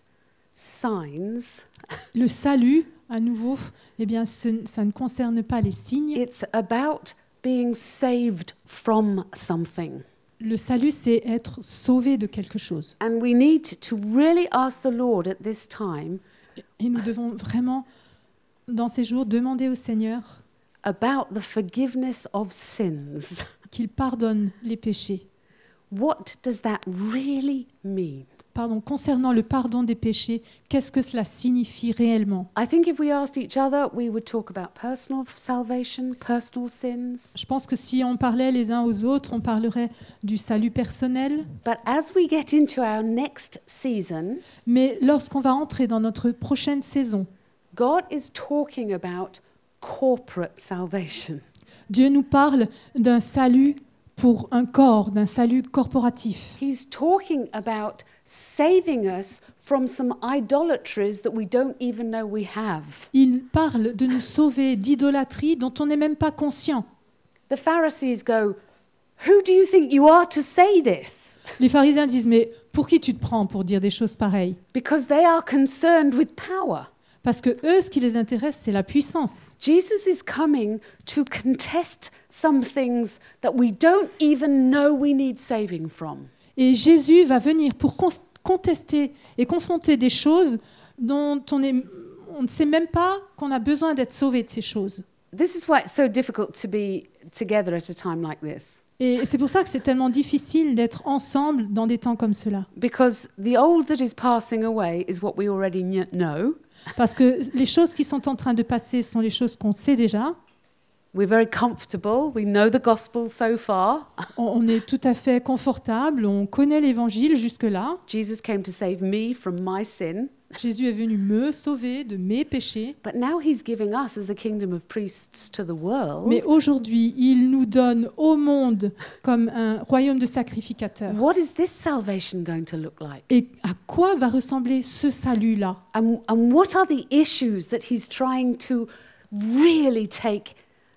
signs, Le salut, à nouveau, eh bien, ça ne concerne pas les signes. it's about being saved from something. Le salut, c'est être sauvé de quelque chose. And we need to really ask the Lord at this time Et nous devons vraiment, dans ces jours, demander au Seigneur about the forgiveness of sins. qu'il pardonne les péchés. What does that really mean? Pardon, concernant le pardon des péchés, qu'est-ce que cela signifie réellement? I think if we asked each other, we would talk about personal salvation, personal sins. Je pense que si on parlait les uns aux autres, on parlerait du salut personnel. But as we get into our next season, Mais lorsqu'on va entrer dans notre prochaine saison, God is talking about corporate salvation. Dieu nous parle d'un salut pour un corps, d'un salut corporatif. He's talking about saving us from some idolatries that we don't even know we have. Il parle de nous sauver d'idolâtrie dont on n'est même pas conscient. The Pharisees go, "Who do you think you are to say this?" Les pharisiens disent, mais pour qui tu te prends pour dire des choses pareilles? Because they are concerned with power. Parce que eux, ce qui les intéresse, c'est la puissance. Jesus is coming to contest some things that we don't even know we need saving from. Et Jésus va venir pour contester et confronter des choses dont on ne sait même pas qu'on a besoin d'être sauvé de ces choses. This is why it's so difficult to be together at a time like this. Et c'est pour ça que c'est tellement difficile d'être ensemble dans des temps comme cela. Because the old that is passing away is what we already know. Parce que les choses qui sont en train de passer sont les choses qu'on sait déjà. We're very comfortable. We know the gospel so far. On est tout à fait confortable, on connaît l'évangile jusque-là. Jesus came to save me from my sin. Jésus est venu me sauver de mes péchés. But now he's giving us as a kingdom of priests to the world. Mais aujourd'hui, il nous donne au monde comme un royaume de sacrificateurs. What is this salvation going to look like? Et à quoi va ressembler ce salut-là? And what are the issues that he's trying to really take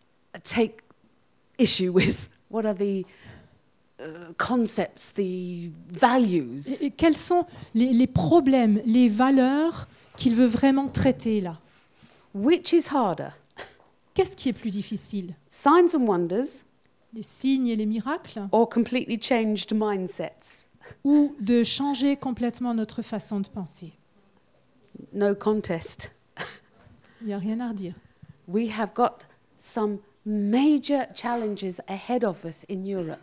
issue with? What are the concepts, the values? Et quels sont les problèmes, les valeurs qu'il veut vraiment traiter là? Which is harder? Qu'est-ce qui est plus difficile? Signs and wonders Les signes et les miracles? or completely changed mindsets? Ou de changer complètement notre façon de penser? No contest. Il n'y a rien à redire. We have got some major challenges ahead of us in Europe.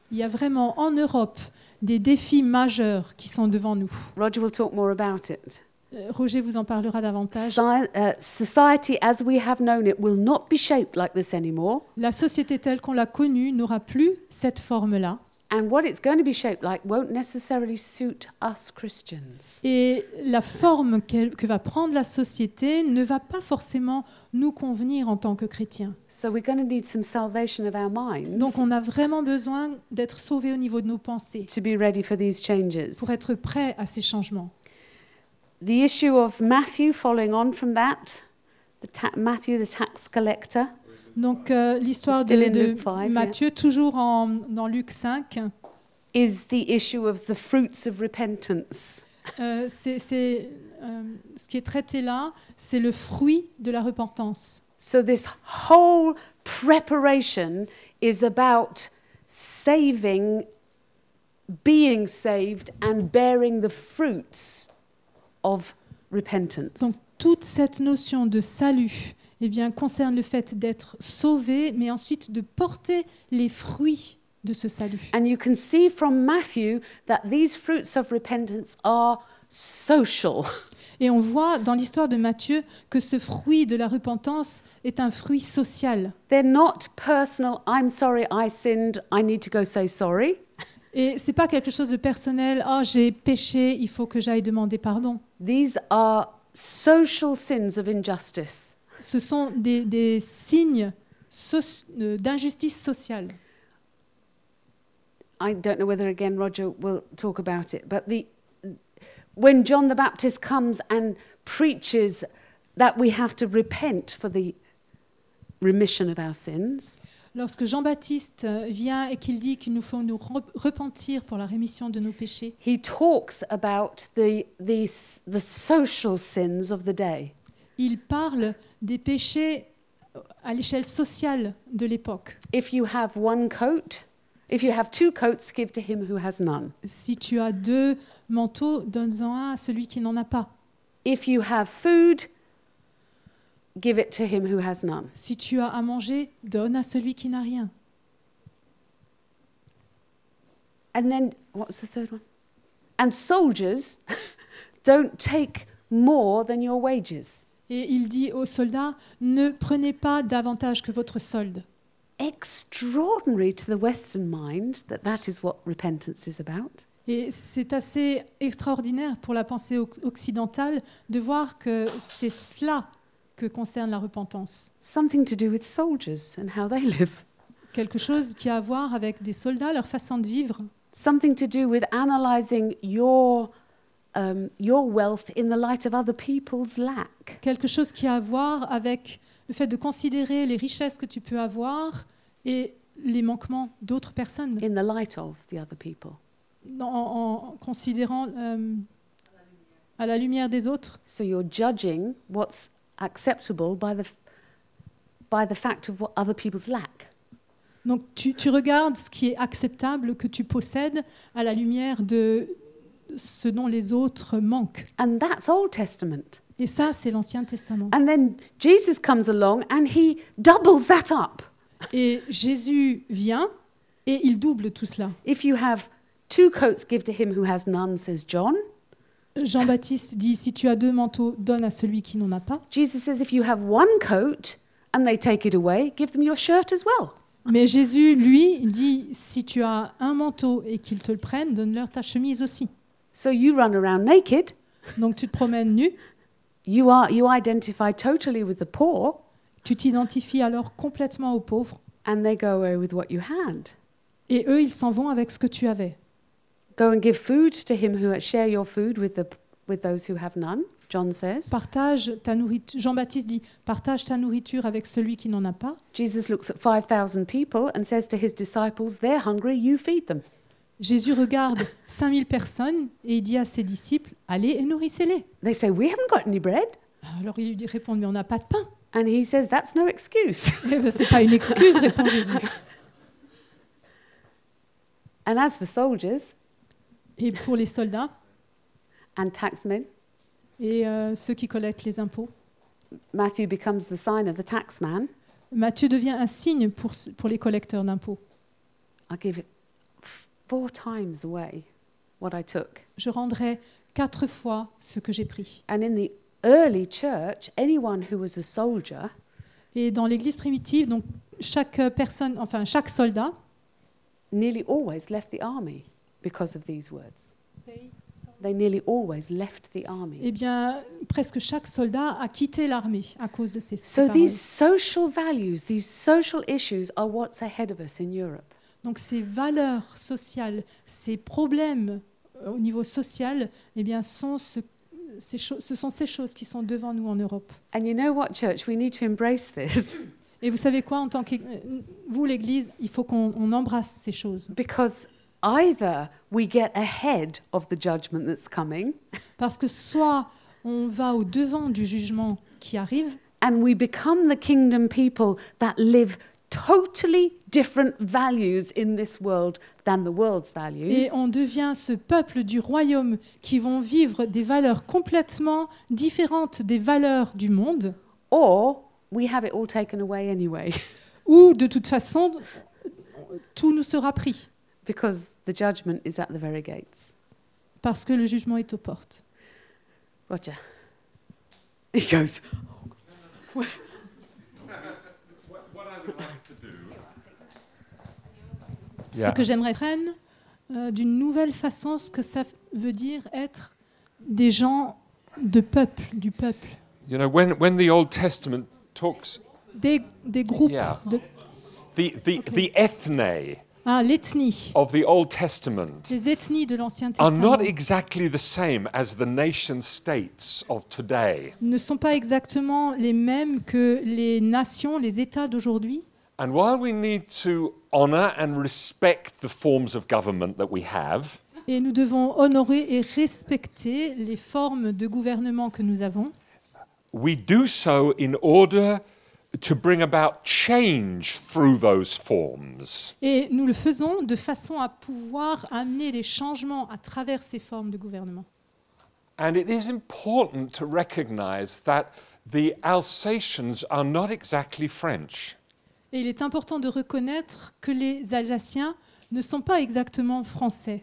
Il y a vraiment en Europe des défis majeurs qui sont devant nous. Roger will talk more about it. Roger vous en parlera davantage. Society as we have known it will not be shaped like this anymore. La société telle qu'on l'a connue n'aura plus cette forme-là. And what it's going to be shaped like won't necessarily suit us Christians. Et la forme que va prendre la société ne va pas forcément nous convenir en tant que chrétiens. So we're going to need some salvation of our minds Donc on a vraiment besoin d'être sauvés au niveau de nos pensées to be ready for these changes. pour être prêts à ces changements. The issue of Matthew, following on from that, Matthew the tax collector, Donc l'histoire Still in de Luke 5, Matthieu, toujours dans Luc 5, is the issue of the fruits of repentance. ce qui est traité là, c'est le fruit de la repentance. So this whole preparation is about saving, being saved, and bearing the fruits of repentance. Donc toute cette notion de salut eh bien, concerne le fait d'être sauvé, mais ensuite de porter les fruits de ce salut. And you can see from Matthew that these fruits of repentance are social. Et on voit dans l'histoire de Matthieu que ce fruit de la repentance est un fruit social. They're not personal, I'm sorry I sinned, I need to go say sorry. Et c'est pas quelque chose de personnel, oh j'ai péché, il faut que j'aille demander pardon. These are social sins of injustice. Ce sont des signes d'injustice sociale. I don't know whether again Roger will talk about it, but when John the Baptist comes and preaches that we have to repent for the remission of our sins, Lorsque Jean-Baptiste vient et qu'il dit qu'il nous faut nous repentir pour la rémission de nos péchés, he talks about the social sins of the day. il parle des péchés à l'échelle sociale de l'époque. If you have one coat, if you have two coats, give to him who has none. Si tu as 2 manteaux, donne-en un à celui qui n'en a pas. If you have food, give it to him who has none. Si tu as à manger, donne à celui qui n'a rien. And then, what was the third one? And soldiers, don't take more than your wages. Et il dit aux soldats, ne prenez pas davantage que votre solde. Extraordinary to the Western mind that is what repentance is about. Et c'est assez extraordinaire pour la pensée occidentale de voir que c'est cela que concerne la repentance. Something to do with soldiers and how they live. Quelque chose qui a à voir avec des soldats, leur façon de vivre. Something to do with analysing your wealth in the light of other people's lack. Quelque chose qui a à voir avec le fait de considérer les richesses que tu peux avoir et les manquements d'autres personnes. In the light of the other people. En considérant à la lumière des autres. So you're judging what's acceptable by the fact of what other people's lack. Donc tu regardes ce qui est acceptable que tu possèdes à la lumière de ce dont les autres manquent. And that's Old Testament. Et ça, c'est l'Ancien Testament. And then Jesus comes along and he doubles that up. Et Jésus vient et il double tout cela. If you have 2 coats, give to him who has none, says John. Jean-Baptiste dit, si tu as 2 manteaux, donne à celui qui n'en a pas. Jesus says, if you have 1 coat and they take it away, give them your shirt as well. Mais Jésus, lui, dit, si tu as un manteau et qu'ils te le prennent, donne-leur ta chemise aussi. So you run around naked. Donc tu te promènes nu. You identify totally with the poor. Tu t'identifies alors complètement aux pauvres. And they go away with what you had. Et eux, ils s'en vont avec ce que tu avais. Go and give food to him who share your food with those who have none, John says. Partage ta nourriture. Jean-Baptiste dit, partage ta nourriture avec celui qui n'en a pas. Jesus looks at 5,000 people and says to his disciples, they're hungry, you feed them. Jésus regarde 5000 personnes et il dit à ses disciples, allez et nourrissez-les. They say, we haven't got any bread. Alors ils lui répondent, mais on n'a pas de pain. And he says, that's no excuse. Eh ben, c'est pas une excuse, répond Jésus. And as for soldiers Et pour les soldats and taxmen, et ceux qui collectent les impôts, Matthew becomes the sign of the taxman. Matthieu devient un signe pour les collecteurs d'impôts. I'll give it 4 times away what I took. Je rendrai 4 fois ce que j'ai pris. And in the early church, anyone who was a soldier Et dans l'Église primitive, donc chaque personne, enfin chaque soldat, nearly always left the army because of these words. They nearly always left the army. eh bien, presque chaque soldat a quitté l'armée à cause de ces So paroles. these social values, these social issues are what's ahead of us in Europe. Donc ces valeurs sociales, ces problèmes au niveau social, eh bien, ce sont ces choses qui sont devant nous en Europe. And you know what, church? We need to embrace this Et vous savez quoi, en tant que vous, l'Église, il faut qu'on embrasse ces choses. because either we get ahead of the judgment that's coming Parce que soit on va au devant du jugement qui arrive, and we become the kingdom people that live totally different values in this world than the world's values. et on devient ce peuple du royaume qui vont vivre des valeurs complètement différentes des valeurs du monde, Or we have it all taken away anyway ou de toute façon, tout nous sera pris, because the judgment is at the very gates. parce que le jugement est aux portes. Roger. He goes, What I would like to do. Ce que j'aimerais prendre d'une nouvelle façon, ce que ça veut dire être des gens de peuple, du peuple, You know, when the Old Testament talks, des groupes, Yeah. de, the ethne l'ethnie. of the Old Testament Les ethnies de l'Ancien are Testament not exactly the same as the nation states of today. ne sont pas exactement les mêmes que les nations, les États d'aujourd'hui. And while we need to honor and respect the forms of government that we have, Et nous devons honorer et respecter les formes de gouvernement que nous avons. we do so in order to bring about change through those forms. Et nous le faisons de façon à pouvoir amener les changements à travers ces formes de gouvernement. And it is important to recognize that the Alsatians are not exactly French. Et il est important de reconnaître que les Alsaciens ne sont pas exactement français.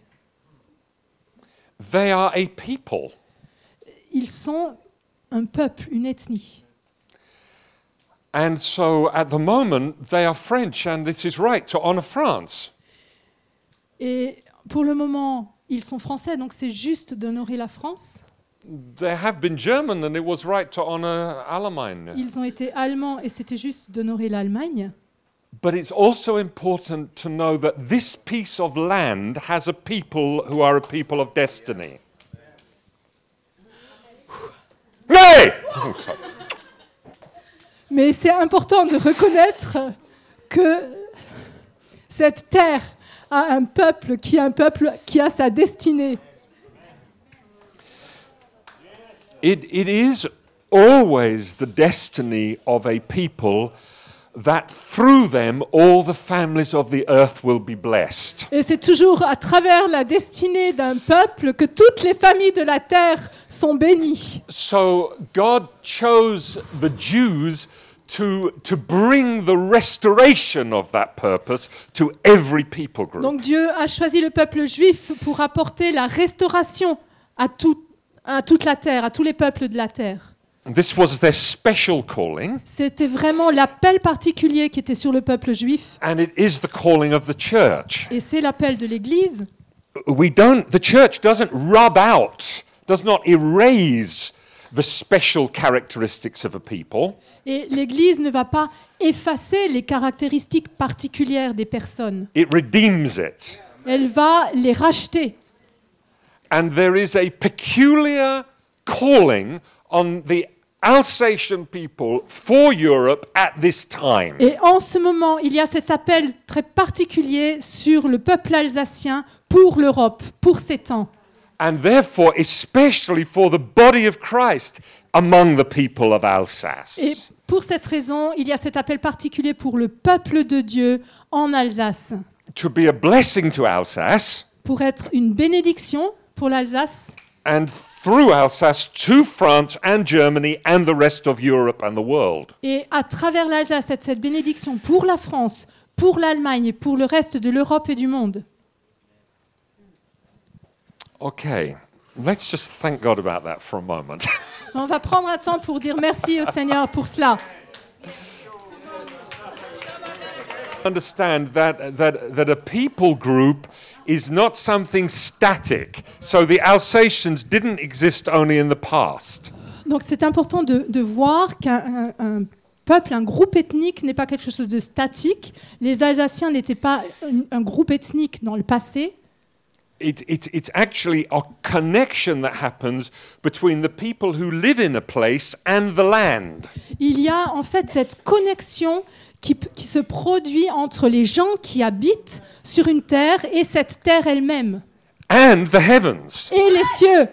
They are a people. Ils sont un peuple, une ethnie. And so at the moment, they are French, and this is right to honor France. Et pour le moment, ils sont français, donc c'est juste d'honorer la France. They have been German, and it was right to honor Allemagne. Ils ont été allemands et c'était juste d'honorer l'Allemagne. But it's also important to know that this piece of land has a people who are a people of destiny. Hey! Oh, sorry. Mais c'est important de reconnaître que cette terre a un peuple qui a sa destinée. It is always the destiny of a people that through them all the families of the earth will be blessed. Et c'est toujours à travers la destinée d'un peuple que toutes les familles de la terre sont bénies. So God chose the Jews to bring the restoration of that purpose to every people group. Donc Dieu a choisi le peuple juif pour apporter la restauration à toute la terre, à tous les peuples de la terre. This was their special calling, C'était vraiment l'appel particulier qui était sur le peuple juif. and it is the calling of the church. Et c'est l'appel de l'Église. The church doesn't rub out, does not erase the special characteristics of a people. Et l'Église ne va pas effacer les caractéristiques particulières des personnes. It redeems it. Elle va les racheter. And there is a peculiar calling on the Alsatian people for Europe at this time. Et en ce moment, il y a cet appel très particulier sur le peuple alsacien pour l'Europe, pour ces temps. And therefore, especially for the body of Christ among the people of Alsace. Et pour cette raison, il y a cet appel particulier pour le peuple de Dieu en Alsace, To be a blessing to Alsace, pour être une bénédiction pour l'Alsace, and through Alsace to France and Germany and the rest of Europe and the world. et à travers l'Alsace, cette bénédiction pour la France, pour l'Allemagne et pour le reste de l'Europe et du monde. Okay, let's just thank God about that for a moment. On va prendre un temps pour dire merci au Seigneur pour cela. Understand that a people group is not something static. So the Alsatians didn't exist only in the past. Donc c'est important de voir qu'un peuple, un groupe ethnique n'est pas quelque chose de statique. Les Alsaciens n'étaient pas un groupe ethnique dans le passé. It's actually a connection that happens between the people who live in a place and the land. Il y a en fait cette connexion qui se produit entre les gens qui habitent sur une terre et cette terre elle-même. And the heavens. Et les cieux.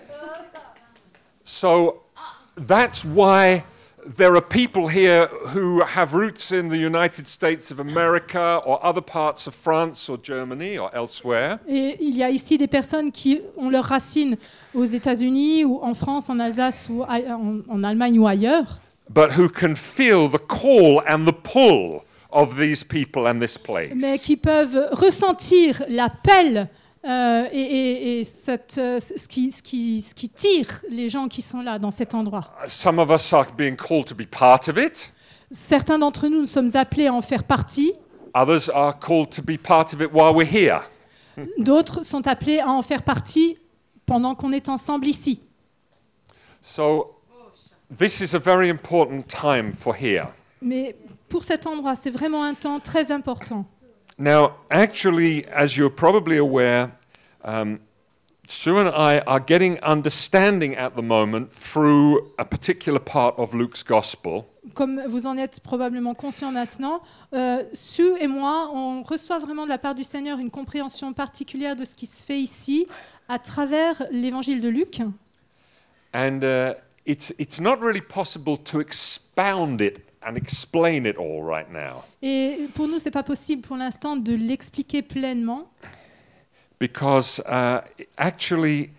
So that's why there are people here who have roots in the United States of America or other parts of France or Germany or elsewhere. Et il y a ici des personnes qui ont leurs racines aux États-Unis ou en France, en Alsace ou en Allemagne ou ailleurs. But who can feel the call and the pull of these people and this place. Mais qui peuvent ressentir l'appel et ce qui tire les gens qui sont là dans cet endroit. Some of us are being called to be part of it. Certains d'entre nous sommes appelés à en faire partie. Others are called to be part of it while we're here. D'autres sont appelés à en faire partie pendant qu'on est ensemble ici. So this is a very important time for here. Mais pour cet endroit, c'est vraiment un temps très important. Now, actually, as you're probably aware, Sue and I are getting understanding at the moment through a particular part of Luke's Gospel. Comme vous en êtes probablement conscient maintenant, Sue et moi, on reçoit vraiment de la part du Seigneur une compréhension particulière de ce qui se fait ici à travers l'évangile de Luc. And it's not really possible to expound it and explain it all right now. Et pour nous, c'est pas possible pour l'instant de l'expliquer pleinement. Because actually,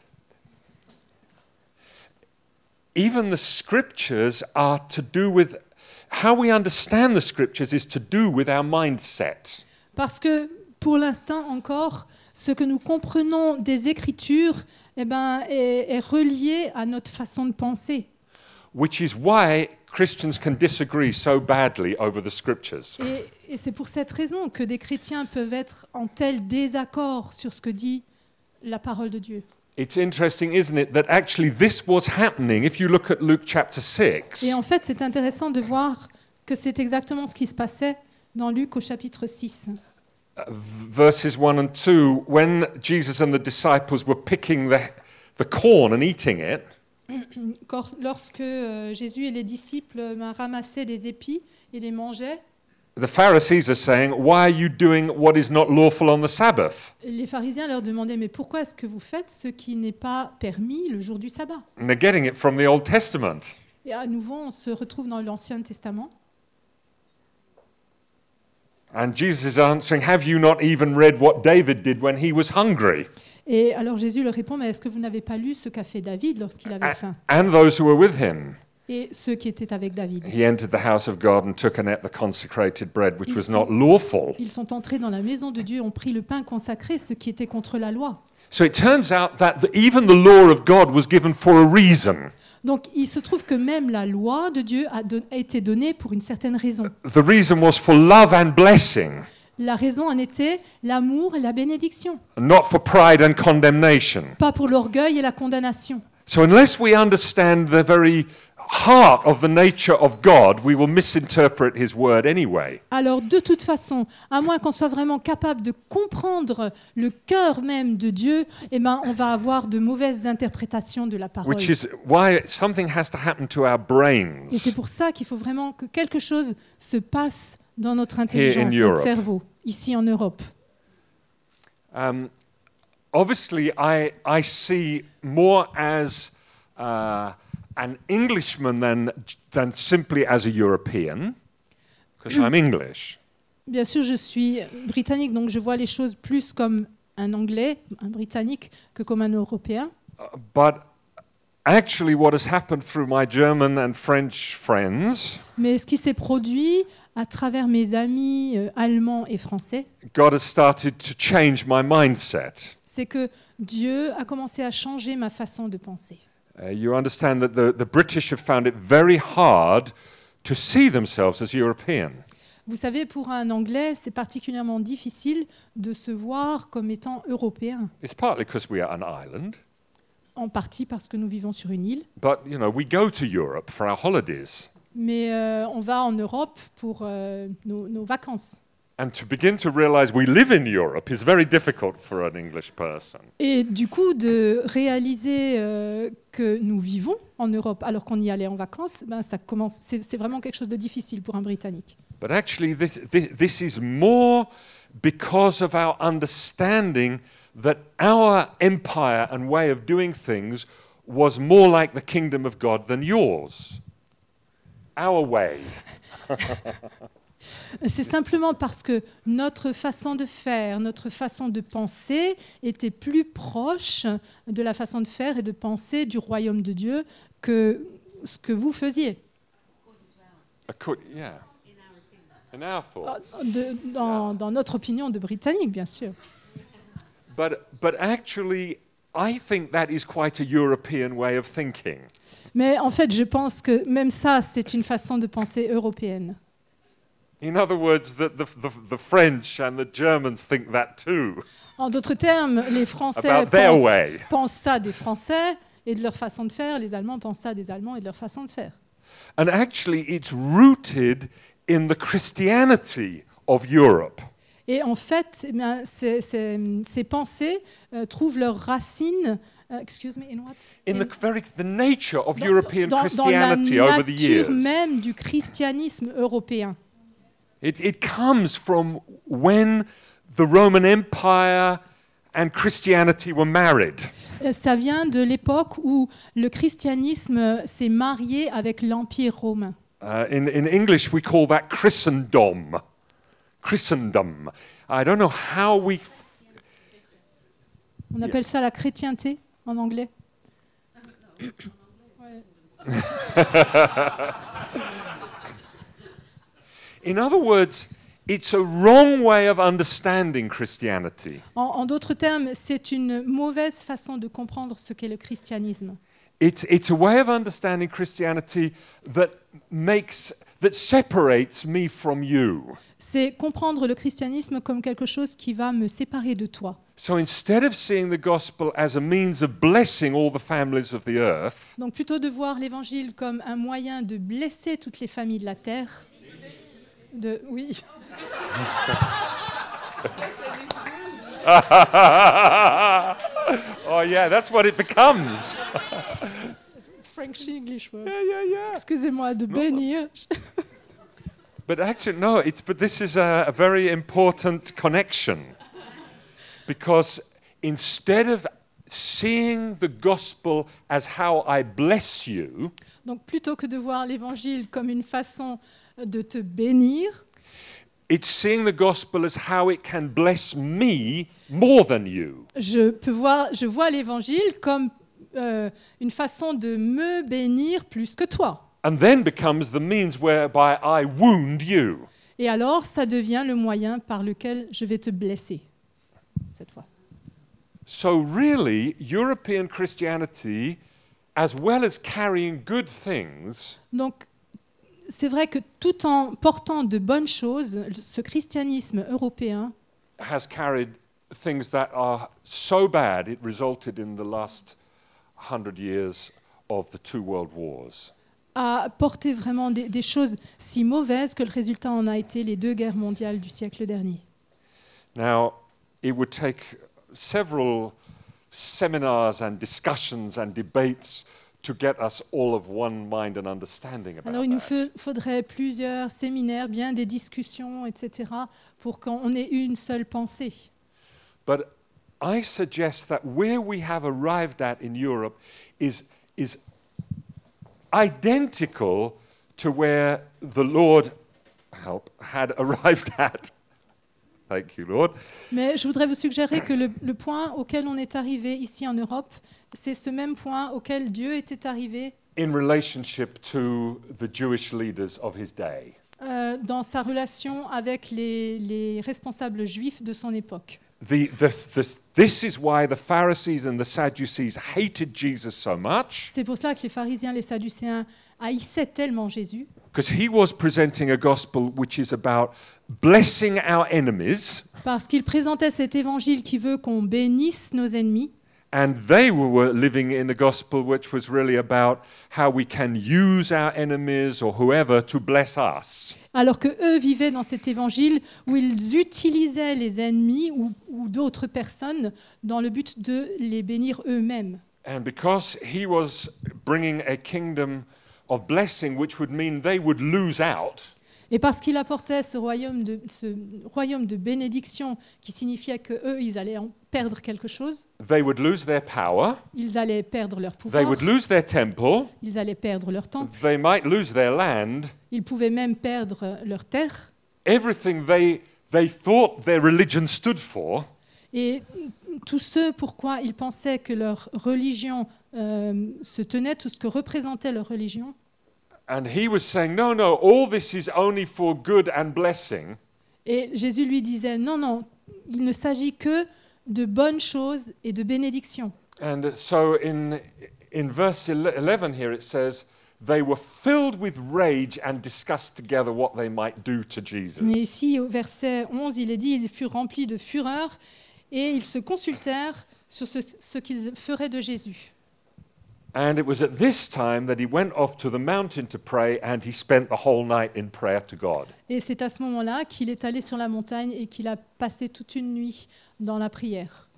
even the scriptures are to do with how we understand the scriptures is to do with our mindset. Parce que pour l'instant encore, ce que nous comprenons des Écritures est relié à notre façon de penser. Which is why Christians can disagree so badly over the scriptures. Et c'est pour cette raison que des chrétiens peuvent être en tel désaccord sur ce que dit la parole de Dieu. It's interesting, isn't it, that actually this was happening if you look at Luke chapter 6. Et en fait, c'est intéressant de voir que c'est exactement ce qui se passait dans Luc au chapitre 6. Verses 1 and 2, when Jesus and the disciples were picking the corn and eating it. Lorsque Jésus et les disciples ramassaient des épis et les mangeaient, the Pharisees are saying, "Why are you doing what is not lawful on the Sabbath?" Les pharisiens leur demandaient, mais pourquoi est-ce que vous faites ce qui n'est pas permis le jour du sabbat? And they're getting it from the Old Testament. Et à nouveau, on se retrouve dans l'Ancien Testament. And Jesus is answering, "Have you not even read what David did when he was hungry?" Et alors Jésus leur répond, mais est-ce que vous n'avez pas lu ce qu'a fait David lorsqu'il avait faim? And those who were with him. Et ceux qui étaient avec David. He entered the house of God and took and ate the consecrated bread, which was not lawful. Ils sont entrés dans la maison de Dieu, ont pris le pain consacré, ce qui était contre la loi. So it turns out that even the law of God was given for a reason. Donc il se trouve que même la loi de Dieu a été donnée pour une certaine raison. The reason was for love and blessing. La raison en était l'amour et la bénédiction. Not for pride and condemnation. Pas pour l'orgueil et la condamnation. So unless we understand the very heart of the nature of God, we will misinterpret his word anyway. Alors de toute façon, à moins qu'on soit vraiment capable de comprendre le cœur même de Dieu, on va avoir de mauvaises interprétations de la parole. Which is why something has to happen to our brains. Et c'est pour ça qu'il faut vraiment que quelque chose se passe dans notre intelligence, notre cerveau, ici en Europe. Obviously, I see more as an Englishman than simply as a European, because I'm English. Bien sûr, je suis britannique, donc je vois les choses plus comme un Anglais, un Britannique, que comme un Européen. But actually, what has happened through my German and French friends, mais ce qui s'est produit à travers mes amis allemands et français, God has started to change my mindset. c'est que Dieu a commencé à changer ma façon de penser. You understand that the British have found it very hard to see themselves as European. Vous savez, pour un Anglais, c'est particulièrement difficile de se voir comme étant européen, It's partly because we are an island, en partie parce que nous vivons sur une île, but we go to Europe for our holidays. mais on va en Europe pour nos vacances. And to begin to realize we live in Europe is very difficult for an English person. Et du coup, de réaliser que nous vivons en Europe alors qu'on y allait en vacances, c'est vraiment quelque chose de difficile pour un Britannique. But actually, this is more because of our understanding that our empire and way of doing things was more like the kingdom of God than yours. Our way. C'est simplement parce que notre façon de faire, notre façon de penser était plus proche de la façon de faire et de penser du royaume de Dieu que ce que vous faisiez. Yeah. In our thoughts. Dans notre opinion de Britannique, bien sûr. But actually, I think that is quite a European way of thinking. Mais en fait, je pense que même ça, c'est une façon de penser européenne. In other words, the French and the Germans think that too. En d'autres termes, les Français About their way. pensent ça des Français et de leur façon de faire, les Allemands pensent ça des Allemands et de leur façon de faire. And actually, it's rooted in the Christianity of Europe. Et en fait, ces pensées trouvent leurs racines, excuse me, in what? In the nature of Dans- European dans la Christianity over the nature years. même du christianisme européen. It comes from when the Roman Empire and Christianity were married. Ça vient de l'époque où le christianisme s'est marié avec l'Empire romain. In English, we call that Christendom. Christendom. I don't know how we... On appelle ça la chrétienté en anglais. Ouais. In other words, it's a wrong way of understanding Christianity. En d'autres termes, c'est une mauvaise façon de comprendre ce qu'est le christianisme. It's a way of understanding Christianity that separates me from you. C'est comprendre le christianisme comme quelque chose qui va me séparer de toi. So instead of seeing the gospel as a means of blessing all the families of the earth, Donc plutôt de voir l'évangile comme un moyen de blesser toutes les familles de la terre, oui. oh yeah, that's what it becomes. French English word. Yeah. Excusez-moi de bénir. But actually, no, but this is a very important connection. Because instead of seeing the gospel as how I bless you, Donc plutôt que de voir l'évangile comme une façon de te bénir, it's seeing the gospel as how it can bless me more than you. je vois l'évangile comme une façon de me bénir plus que toi. And then becomes the means whereby I wound you. Et alors, ça devient le moyen par lequel je vais te blesser, cette fois. So really, European Christianity, as well as carrying good things, Donc, c'est vrai que tout en portant de bonnes choses, ce christianisme européen has carried things that are so bad it resulted in the last 100 years of the two world wars. a porté vraiment des choses si mauvaises que le résultat en a été les 2 guerres mondiales du siècle dernier. Now, it would take several seminars and discussions and debates to get us all of one mind and understanding about Alors il nous that. faudrait plusieurs séminaires, bien des discussions, etc., pour qu'on ait une seule pensée. But I suggest that where we have arrived at in Europe is identical to where the Lord had arrived at. Thank you, Lord. Mais je voudrais vous suggérer que le point auquel on est arrivé ici en Europe, c'est ce même point auquel Dieu était arrivé In relationship to the Jewish leaders of his day. dans sa relation avec les responsables juifs de son époque. this is why the Pharisees and the Sadducees hated Jesus so much, C'est pour ça que les pharisiens, les sadducéens haïssaient tellement Jésus, because he was presenting a gospel which is about blessing our enemies, parce qu'il présentait cet évangile qui veut qu'on bénisse nos ennemis, and they were living in a gospel which was really about how we can use our enemies or whoever to bless us. alors que eux vivaient dans cet évangile où ils utilisaient les ennemis ou d'autres personnes dans le but de les bénir eux-mêmes. And because he was bringing a kingdom of blessing, which would mean they would lose out, Et parce qu'il apportait ce royaume de bénédiction qui signifiait qu'eux, ils allaient en perdre quelque chose, they would lose their power, ils allaient perdre leur they pouvoir, would lose their temple, ils allaient perdre leur temple, they might lose their land, ils pouvaient même perdre leur terre. everything they thought their religion stood for, Et tout ce pourquoi ils pensaient que leur religion se tenait, tout ce que représentait leur religion. and he was saying, no, all this is only for good and blessing. Et Jésus lui disait, non, non, il ne s'agit que de bonnes choses et de bénédictions. And so in verse 11 here it says, they were filled with rage and discussed together what they might do to Jesus. Mais ici, au verset 11, il est dit, ils furent remplis de fureur et ils se consultèrent sur ce qu'ils feraient de Jésus. And it was at this time that he went off to the mountain to pray, and he spent the whole night in prayer to God. Et c'est à ce moment-là qu'il est allé sur la montagne et qu'il a passé toute une nuit dans la prière.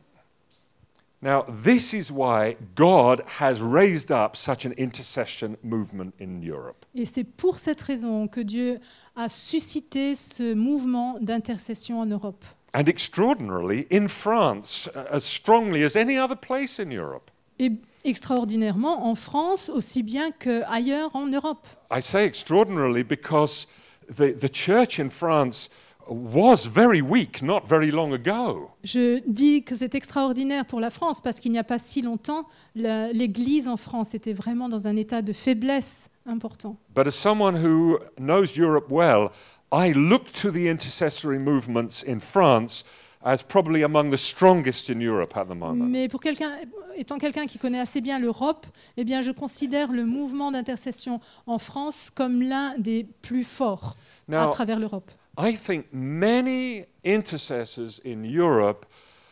Now, this is why God has raised up such an intercession movement in Europe. Et c'est pour cette raison que Dieu a suscité ce mouvement d'intercession en Europe. And extraordinarily, in France, as strongly as any other place in Europe. Et extraordinairement en France aussi bien qu'ailleurs en Europe. I say extraordinarily because the church in France was very weak not very long ago. Je dis que c'est extraordinaire pour la France parce qu'il n'y a pas si longtemps, l'Église en France était vraiment dans un état de faiblesse important. But as someone who knows Europe well, I look to the intercessory movements in France as probably among the strongest in Europe at the moment. Mais étant quelqu'un qui connaît assez bien l'Europe, eh bien je considère le mouvement d'intercession en France comme l'un des plus forts à Now, travers l'Europe. I think many intercessors in Europe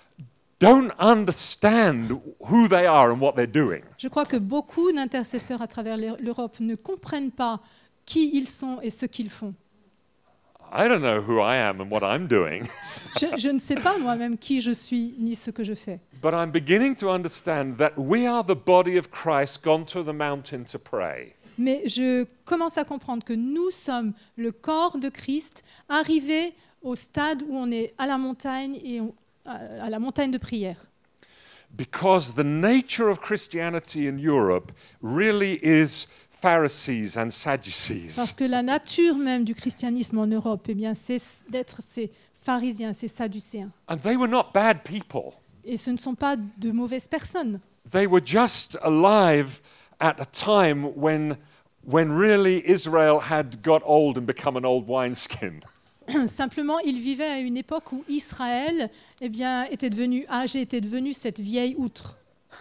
don't understand who they are and what they're doing. Je crois que beaucoup d'intercesseurs à travers l'Europe ne comprennent pas qui ils sont et ce qu'ils font. I don't know who I am and what I'm doing, Je ne sais pas moi-même qui je suis ni ce que je fais. but I'm beginning to understand that we are the body of Christ gone to the mountain to pray. Mais je commence à comprendre que nous sommes le corps de Christ arrivé au stade où on est à la montagne et à la montagne de prière. Because the nature of Christianity in Europe really is Pharisees and Sadducees. Parce que la nature même du christianisme en Europe, eh bien, c'est d'être ces pharisiens, ces sadducéens. And they were not bad people. Et ce ne sont pas de mauvaises personnes. They were just alive at a time when really Israel had got old and become an old wineskin. Simplement, ils vivaient à une époque où Israël eh bien, était devenu âgé, était devenu cette vieille outre.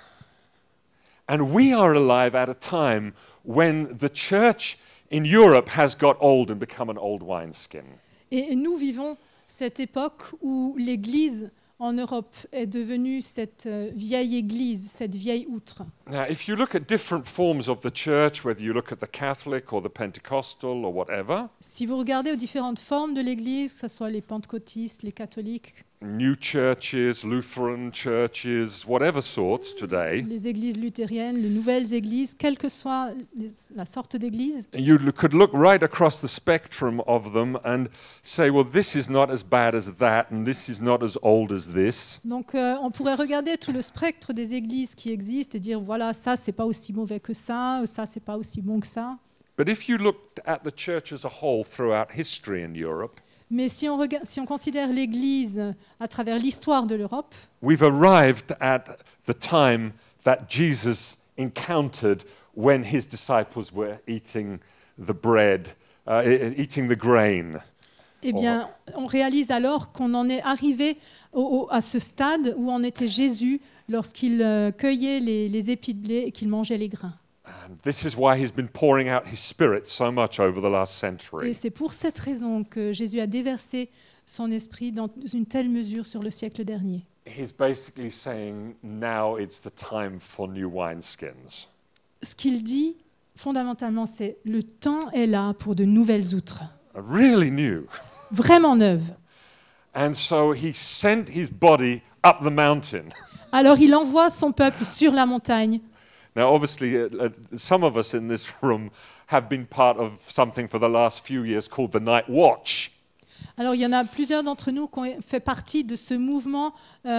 And we are alive at a time when the church in Europe has got old and become an old wineskin. Et nous vivons cette époque où l'Église en Europe est devenue cette vieille Église, cette vieille outre. Now, if you look at different forms of the church, whether you look at the Catholic or the Pentecostal or whatever, Si vous regardez aux différentes formes de l'Église, que ce soit les pentecôtistes, les catholiques, new churches, Lutheran churches, whatever sorts today, les églises luthériennes, les nouvelles églises, quelle que soit la sorte d'église, you could look right across the spectrum of them and say, well, this is not as bad as that, and this is not as old as this. donc on pourrait regarder tout le spectre des églises qui existent et dire voilà, ça c'est pas aussi mauvais que ça c'est pas aussi bon que ça. But if you looked at the church as a whole throughout history in Europe, Mais si on considère l'Église à travers l'histoire de l'Europe, we've arrived at the time that Jesus encountered when his disciples were eating the bread, eating the grain. Eh bien, on réalise alors qu'on en est arrivé à ce stade où en était Jésus lorsqu'il cueillait les épis de blé et qu'il mangeait les grains. And this is why he's been pouring out his Spirit so much over the last Et century. c'est pour cette raison que Jésus a déversé son esprit dans une telle mesure sur le siècle dernier. He's basically saying now it's the time for new wineskins. Ce qu'il dit fondamentalement, c'est le temps est là pour de nouvelles outres, Really new. vraiment neuves. And so he sent his body up the mountain. Alors il envoie son peuple sur la montagne. Now, obviously, some of us in this room have been part of something for the last few years called the Night Watch. Alors il y en a plusieurs d'entre nous qui ont fait partie de ce mouvement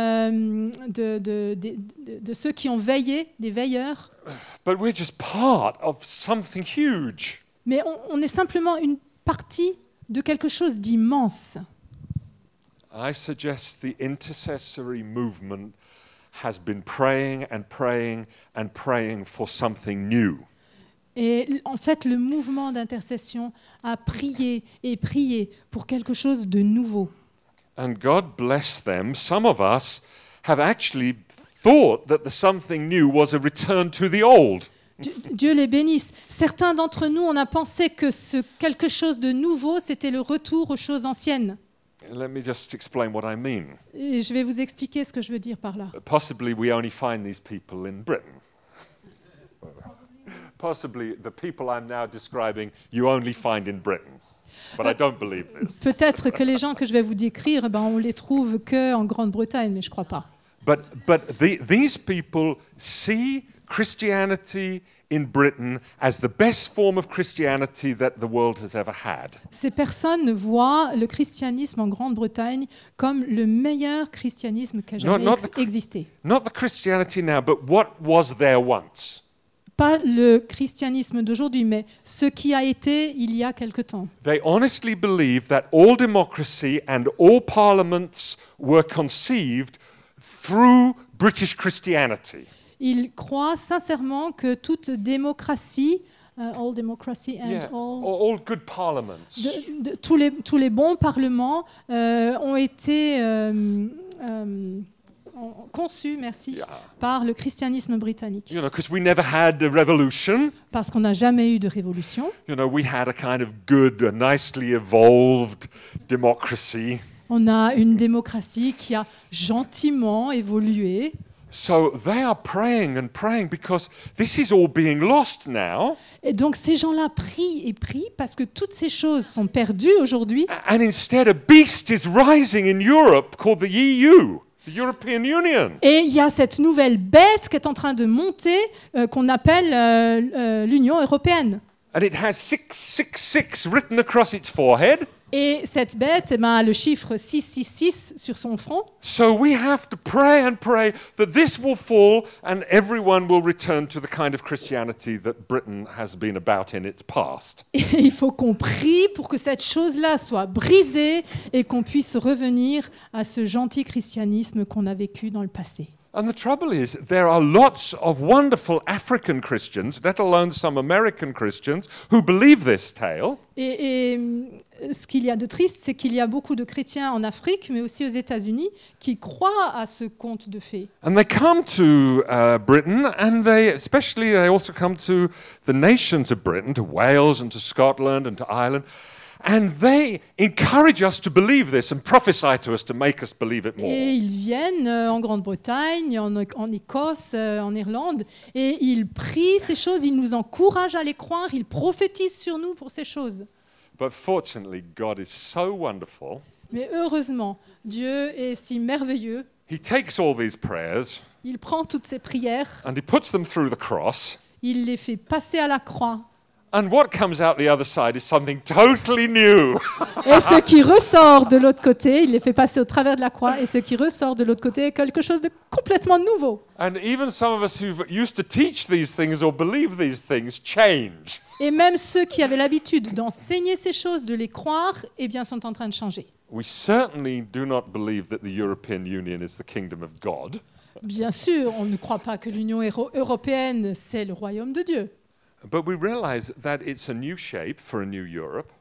de ceux qui ont veillé, des veilleurs. But we're just part of something huge. Mais on est simplement une partie de quelque chose d'immense. I suggest the intercessory movement has been praying and praying and praying for something new. Et en fait, le mouvement d'intercession a prié et prié pour quelque chose de nouveau. And God bless them. Some of us have actually thought that the something new was a return to the old. Dieu les bénisse. Certains d'entre nous, on a pensé que ce quelque chose de nouveau, c'était le retour aux choses anciennes. Let me just explain what I mean. Et je vais vous expliquer ce que je veux dire par là. Possibly we only find these people in Britain. Possibly the people I'm now describing you only find in Britain. But I don't believe this. Peut-être que les gens que je vais vous décrire, on les trouve que en Grande-Bretagne, mais je crois pas. But these people see Christianity in Britain as the best form of Christianity that the world has ever had. Ces personnes voient le christianisme en Grande-Bretagne comme le meilleur christianisme qui a jamais existé. Not the Christianity now, but what was there once. Pas le christianisme d'aujourd'hui, mais ce qui a été il y a quelque temps. They honestly believe that all democracy and all parliaments were conceived through British Christianity. Ils croient sincèrement que toute démocratie, all democracy and all good parliaments. Tous les bons parlements ont été conçus, par le christianisme britannique. You know, because we never had a revolution. Parce qu'on n'a jamais eu de révolution. You know, we had a kind of good, a nicely evolved democracy. On a une démocratie qui a gentiment évolué. So they are praying and praying because this is all being lost now. Et donc ces gens-là prient et prient parce que toutes ces choses sont perdues aujourd'hui. And instead a beast is rising in Europe called the EU, the European Union. Et il y a cette nouvelle bête qui est en train de monter qu'on appelle l'Union européenne. And it has 666 written across its forehead. Et cette bête a le chiffre 666 sur son front. So we have to pray and pray that this will fall and everyone will return to the kind of Christianity that Britain has been about in its past. Et il faut qu'on prie pour que cette chose-là soit brisée et qu'on puisse revenir à ce gentil christianisme qu'on a vécu dans le passé. And the trouble is, there are lots of wonderful African Christians, let alone some American Christians, who believe this tale. Et ce qu'il y a de triste, c'est qu'il y a beaucoup de chrétiens en Afrique, mais aussi aux États-Unis, qui croient à ce conte de fées. And they come to Britain, and they also come to the nations of Britain, to Wales and to Scotland and to Ireland. And they encourage us to believe this and prophesy to us to make us believe it more. Et ils viennent en Grande-Bretagne, en Écosse, en Irlande, et ils prient ces choses, ils nous encouragent à les croire, ils prophétisent sur nous pour ces choses. But fortunately, God is so wonderful. Mais heureusement, Dieu est si merveilleux. He takes all these prayers Il prend toutes ces prières, and he puts them through the cross. il les fait passer à la croix. And what comes out the other side is something totally new. Et ce qui ressort de l'autre côté, il les fait passer au travers de la croix, et ce qui ressort de l'autre côté est quelque chose de complètement nouveau. And even some of us who used to teach these things or believe these things change. Et même ceux qui avaient l'habitude d'enseigner ces choses, de les croire, eh bien, sont en train de changer. We certainly do not believe that the European Union is the kingdom of God. Bien sûr, on ne croit pas que l'Union européenne, c'est le royaume de Dieu. But we realize that it's a new shape for a new Europe.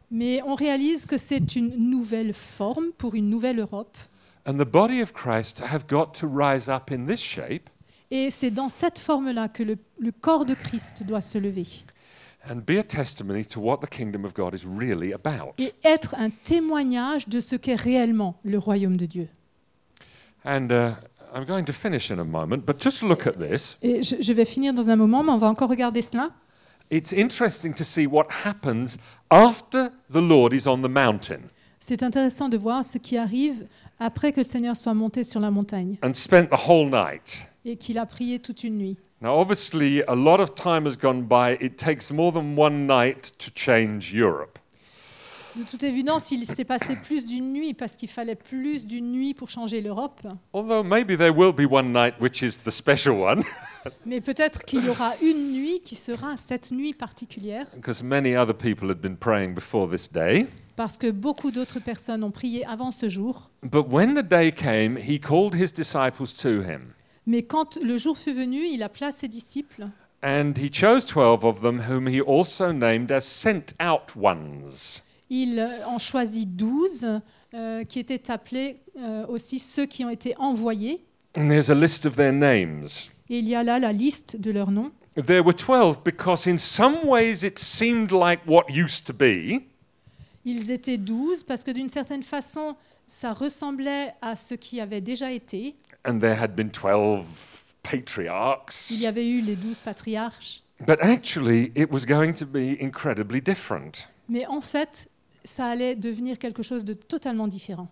Mais on réalise que c'est une nouvelle forme pour une nouvelle Europe. And the body of Christ have got to rise up in this shape Et c'est dans cette forme-là que le corps de Christ doit se lever and be a testimony to what the kingdom of God is really about. et être un témoignage de ce qu'est réellement le royaume de Dieu. And I'm going to finish in a moment, but just look at this. Et je vais finir dans un moment, mais on va encore regarder cela. It's interesting to see what happens after the Lord is on the mountain C'est intéressant de voir ce qui arrive après que le Seigneur soit monté sur la montagne and spent the whole night. et qu'il a prié toute une nuit. Now, obviously, a lot of time has gone by. It takes more than one night to change Europe. De toute évidence, il s'est passé plus d'une nuit parce qu'il fallait plus d'une nuit pour changer l'Europe. Although maybe there will be one night which is the special one, Mais peut-être qu'il y aura une nuit qui sera cette nuit particulière because many other people had been praying before this day. parce que beaucoup d'autres personnes ont prié avant ce jour. But when the day came, he called his disciples to him. Mais quand le jour fut venu, il appela ses disciples And he chose 12 of them, whom he also named as sent out ones. il en choisit 12 qui étaient appelés aussi ceux qui ont été envoyés. And there's a list of their names. Et il y a là la liste de leurs noms. There were 12 because in some ways it seemed like what used to be, Ils étaient 12 parce que d'une certaine façon, ça ressemblait à ce qui avait déjà été. and there had been 12 patriarchs. Il y avait eu les 12 patriarches. But actually, it was going to be incredibly different. Mais en fait, ça allait devenir quelque chose de totalement différent.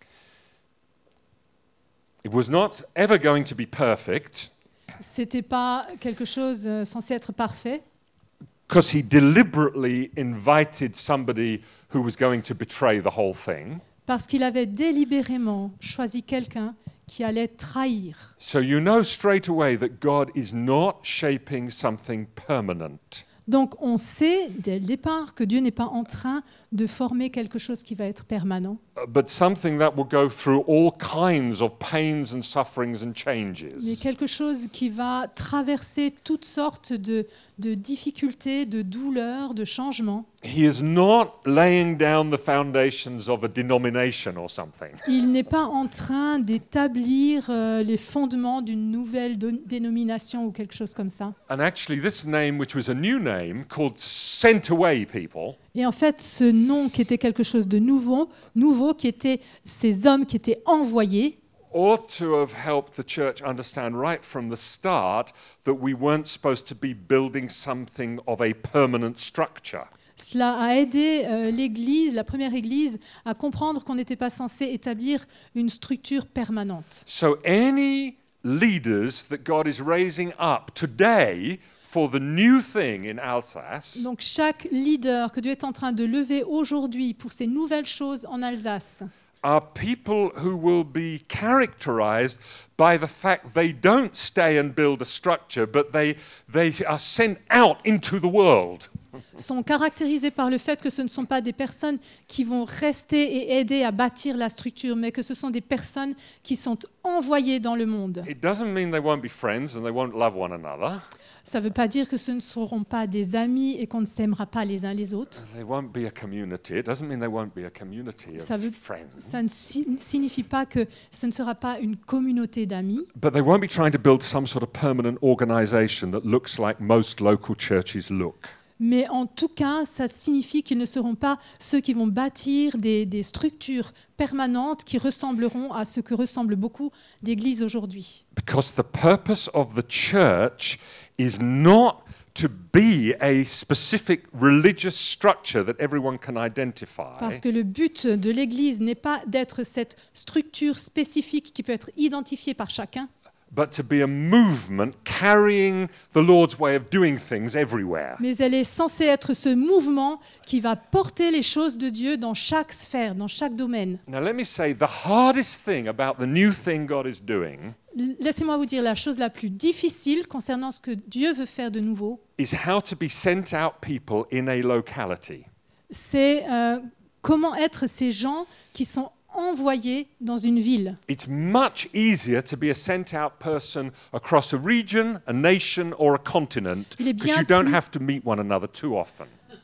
It was not ever going to be perfect C'était pas quelque chose censé être parfait, because he deliberately invited somebody who was going to betray the whole thing. parce qu'il avait délibérément choisi quelqu'un qui allait trahir. So you know straight away that God is not shaping something permanent. Donc on sait dès le départ que Dieu n'est pas en train de former quelque chose qui va être permanent, But something that will go through all kinds of pains and sufferings and mais changes. quelque chose qui va traverser toutes sortes de difficultés, de douleurs, de changements. He is not laying down the foundations of a denomination or something. Il n'est pas en train d'établir les fondements d'une nouvelle dénomination ou quelque chose comme ça. And actually, this name, which was a new name called Sent Away People, Et en fait, ce nom qui était quelque chose de nouveau, qui étaient ces hommes qui étaient envoyés, ought to have helped the church understand right from the start that we weren't supposed to be building something of a permanent structure. cela a aidé l'Église, la première Église, à comprendre qu'on n'était pas censé établir une structure permanente. So, any leaders that God is raising up today for the new thing in Alsace Donc chaque leader que Dieu est en train de lever aujourd'hui pour ces nouvelles choses en Alsace are people who will be characterized by the fact they don't stay and build a structure, but they are sent out into the world. sont caractérisés par le fait que ce ne sont pas des personnes qui vont rester et aider à bâtir la structure, mais que ce sont des personnes qui sont envoyées dans le monde. It doesn't mean they won't be friends and they won't love one another. Ça ne veut pas dire que ce ne seront pas des amis et qu'on ne s'aimera pas les uns les autres. They won't be a community. It doesn't mean they won't be a community Ça of veut- friends. Ça ne signifie pas que ce ne sera pas une communauté d'amis, But they won't be trying to build some sort of permanent organization that looks like most local churches look. mais en tout cas, ça signifie qu'ils ne seront pas ceux qui vont bâtir des structures permanentes qui ressembleront à ce que ressemblent beaucoup d'églises aujourd'hui. Because the purpose of the church is not to be a specific religious structure that everyone can identify, Parce que le but de l'Église n'est pas d'être cette structure spécifique qui peut être identifiée par chacun, but to be a movement carrying the Lord's way of doing things everywhere. mais elle est censée être ce mouvement qui va porter les choses de Dieu dans chaque sphère, dans chaque domaine. Now, let me say the hardest thing about the new thing God is doing Laissez-moi vous dire la chose la plus difficile concernant ce que Dieu veut faire de nouveau, is how to be sent out people in a locality. c'est comment être ces gens qui sont envoyés dans une ville. It's much easier to be a sent out person across a region, a nation, or a continent Il est because bien you don't plus- have to meet one another too often.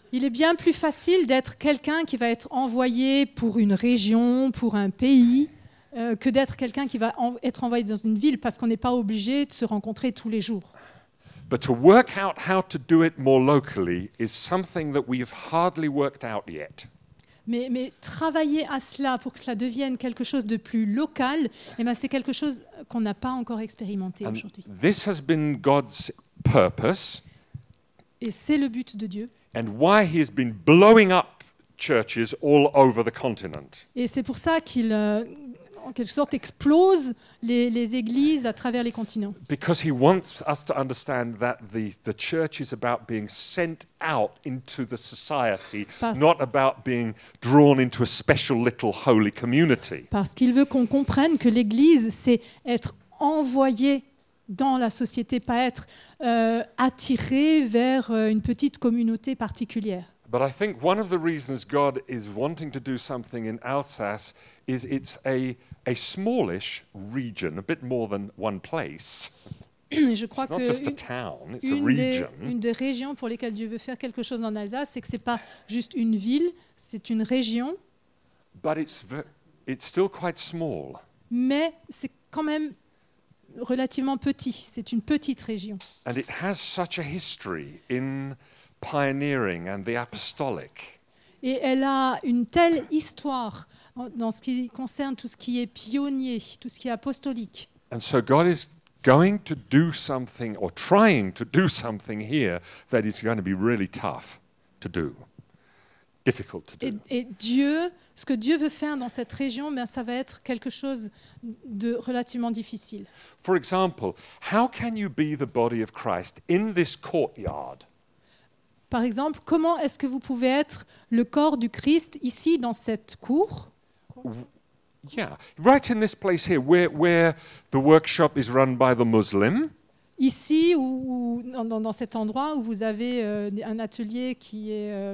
Il est bien plus facile d'être quelqu'un qui va être envoyé pour une région, pour un pays, que d'être quelqu'un qui va être envoyé dans une ville parce qu'on n'est pas obligé de se rencontrer tous les jours. But to work out how to do it more locally is something that we've hardly worked out yet. Mais travailler à cela pour que cela devienne quelque chose de plus local, eh ben c'est quelque chose qu'on n'a pas encore expérimenté And aujourd'hui. this has been God's purpose Et c'est le but de Dieu. and why he has been blowing up churches all over the continent. Et c'est pour ça qu'il, en quelque sorte, explose les églises à travers les continents. Because he wants us to understand that the church is about being sent out into the society, Parce- not about being drawn into a special little holy community. Parce qu'il veut qu'on comprenne que l'Église, c'est être envoyé dans la société, pas être attiré vers une petite communauté particulière. But I think one of the reasons God is wanting to do something in Alsace is it's a smallish region, a bit more than one place. Et je crois It's not que just a town, it's a une region. des régions pour lesquelles Dieu veut faire quelque chose en Alsace, c'est que ce n'est pas juste une ville, c'est une région, But it's still quite small. mais c'est quand même relativement petit. C'est une petite région. And it has such a history in pioneering and the apostolic. Et elle a une telle histoire dans ce qui concerne tout ce qui est pionnier, tout ce qui est apostolique. And so God is going to do something or trying to do something here that is going to be really tough to do, difficult to do. Et Dieu, ce que Dieu veut faire dans cette région, ben, ça va être quelque chose de relativement difficile. For example, how can you be the body of Christ in this courtyard? Par exemple, comment est-ce que vous pouvez être le corps du Christ ici dans cette cour? Yeah, right in this place here, where the workshop is run by the Muslim, Ici, ou dans cet endroit où vous avez un atelier qui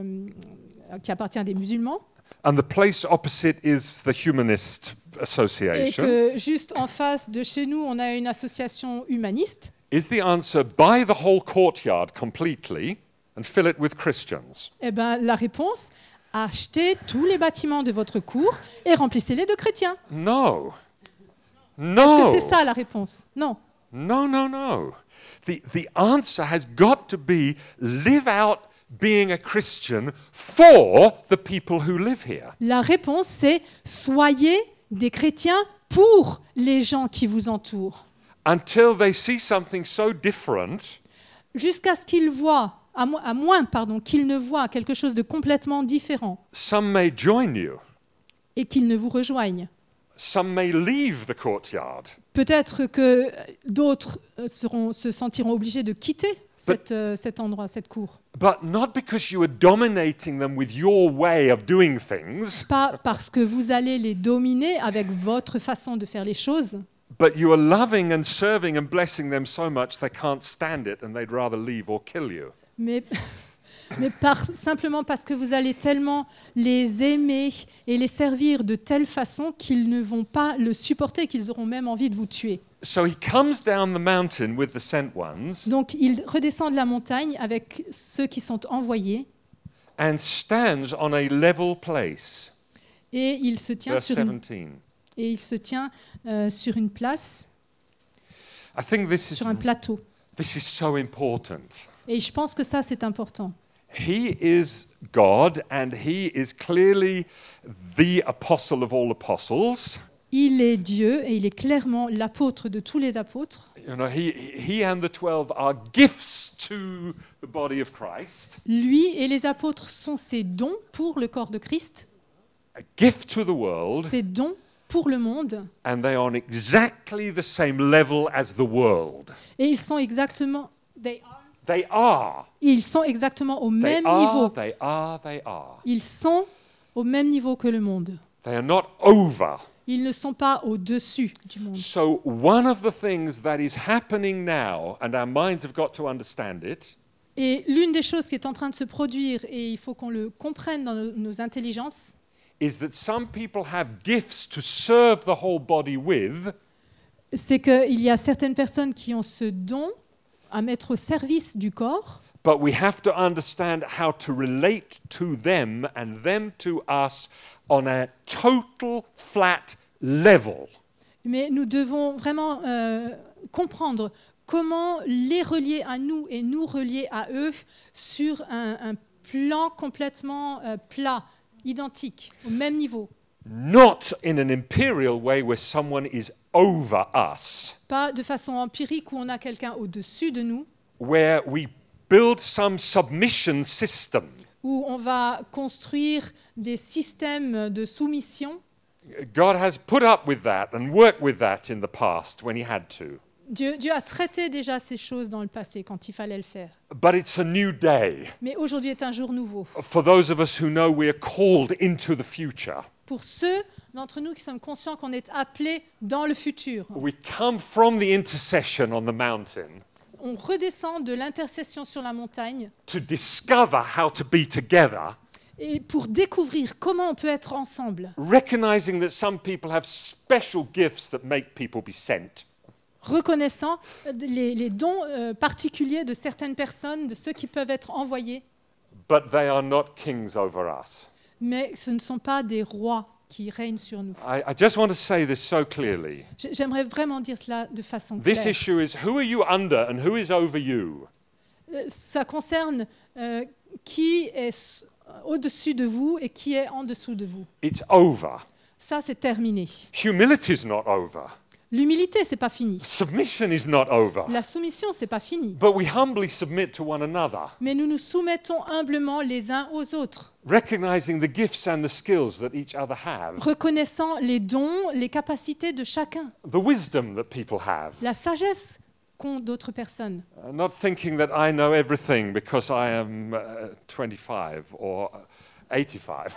appartient à des musulmans, and the place opposite is the Humanist et Association. que juste en face de chez nous, on a une association humaniste. Is the answer buy the whole courtyard completely and fill it with Christians? Eh ben, la réponse, achetez tous les bâtiments de votre cour et remplissez-les de chrétiens. No. Est-ce No. que c'est ça la réponse? Non. No, no, no. The answer has got to be live out being a Christian for the people who live here. La réponse, c'est soyez des chrétiens pour les gens qui vous entourent. Until they see something so different Jusqu'à ce qu'ils voient, à moins qu'ils ne voient quelque chose de complètement différent some may join you, et qu'ils ne vous rejoignent. some may leave the courtyard. Peut-être que d'autres se sentiront obligés de quitter cet endroit, cette cour. But not because you are dominating them with your way of doing things, Pas parce que vous allez les dominer avec votre façon de faire les choses, but you are loving and serving and blessing them so much they can't stand it and they'd rather leave or kill you. mais simplement parce que vous allez tellement les aimer et les servir de telle façon qu'ils ne vont pas le supporter, qu'ils auront même envie de vous tuer. So he comes down the mountain with the sent ones Donc il redescend de la montagne avec ceux qui sont envoyés and stands on a level place. et il se tient Verse sur 17. sur une place, I think sur un plateau. this is so important. Et je pense que ça, c'est important. He is God and he is clearly the apostle of all apostles. Il est Dieu et il est clairement l'apôtre de tous les apôtres. You know, he and the 12 are gifts to the body of Christ, Lui et les apôtres sont ses dons pour le corps de Christ, a gift to the world, ses dons pour le monde. and they are on exactly the same level as the world. Et ils sont exactement, They are. ils sont exactement au They même are, niveau. they are, they are. Ils sont au même niveau que le monde. They are not over. Ils ne sont pas au-dessus du monde. So one of the things that is happening now, and our minds have got to understand it, Et l'une des choses qui est en train de se produire, et il faut qu'on le comprenne dans nos intelligences, is that some people have gifts to serve the whole body with, c'est qu'il y a certaines personnes qui ont ce don à mettre au service du corps, but we have to understand how to relate to them and them to us on a total flat level. Mais nous devons vraiment comprendre comment les relier à nous et nous relier à eux sur un plan complètement plat, identique, au même niveau. Not in an imperial way where someone is over us, Pas de façon empirique où on a quelqu'un au-dessus de nous, where we build some submission system. où on va construire des systèmes de soumission. God has put up with that and worked with that in the past when he had to. Dieu a traité déjà ces choses dans le passé quand il fallait le faire. But it's a new day Mais aujourd'hui est un jour nouveau. for those of us who know we are called into the future. Pour ceux d'entre nous qui sommes conscients qu'on est appelés dans le futur, We come from the intercession on the mountain on redescend de l'intercession sur la montagne to discover how to be together, et pour découvrir comment on peut être ensemble, recognizing that some people have special gifts that make people be sent. reconnaissant les dons particuliers de certaines personnes, de ceux qui peuvent être envoyés, But they are not kings over us. mais ce ne sont pas des rois qui règnent sur nous. I just want to say this so clearly. J'aimerais vraiment dire cela de façon This claire. issue is who are you under and who is over you? Ça concerne qui est au-dessus de vous et qui est en dessous de vous. It's over. Ça, c'est terminé. Humility is not over. L'humilité, c'est pas fini. Submission is not over. La soumission, c'est pas fini. But we humbly submit to one another, Mais nous nous soumettons humblement les uns aux autres, recognizing the gifts and the skills that each other have, reconnaissant les dons, les capacités de chacun, the wisdom that people have, la sagesse qu'ont d'autres personnes. not thinking that I know everything because I am 25 or 85.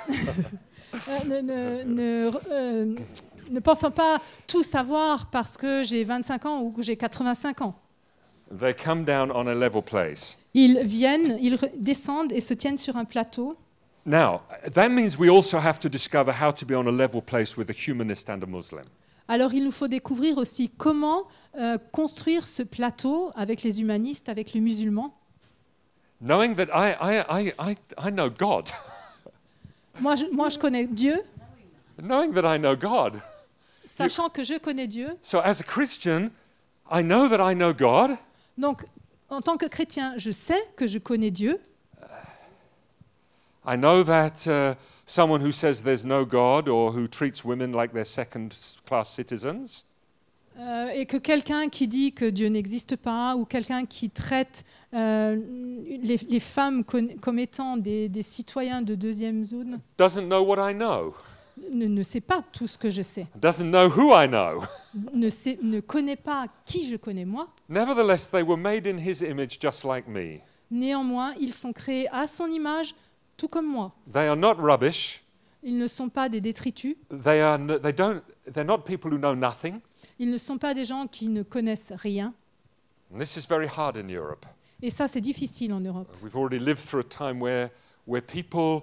Ne pensant pas tout savoir parce que j'ai 25 ans ou que j'ai 85 ans. They come down on a level place. Ils viennent, descendent et se tiennent sur un plateau. Now, that means we also have to discover how to be on a level place with a humanist and a Muslim. Alors il nous faut découvrir aussi comment construire ce plateau avec les humanistes, avec les musulmans. Knowing that I know God. Moi, je connais Dieu, Knowing that I know God. sachant que je connais Dieu. So as a Christian, I know that I know God. Donc, en tant que chrétien, je sais que je connais Dieu. I know that someone who says there's no God or who treats women like they're second-class citizens, Et que quelqu'un qui dit que Dieu n'existe pas ou quelqu'un qui traite les femmes comme étant des citoyens de deuxième zone doesn't know what I know, ne sait pas tout ce que je sais, doesn't know who I know. ne connaît pas qui je connais moi. Nevertheless, they were made in his image just like me. Néanmoins, ils sont créés à son image, tout comme moi. They are not rubbish. Ils ne sont pas des détritus. They're not people who know nothing. Ils ne sont pas des gens qui ne connaissent rien. And this is very hard in Europe. Et ça, c'est difficile en Europe. We've already lived through a time where people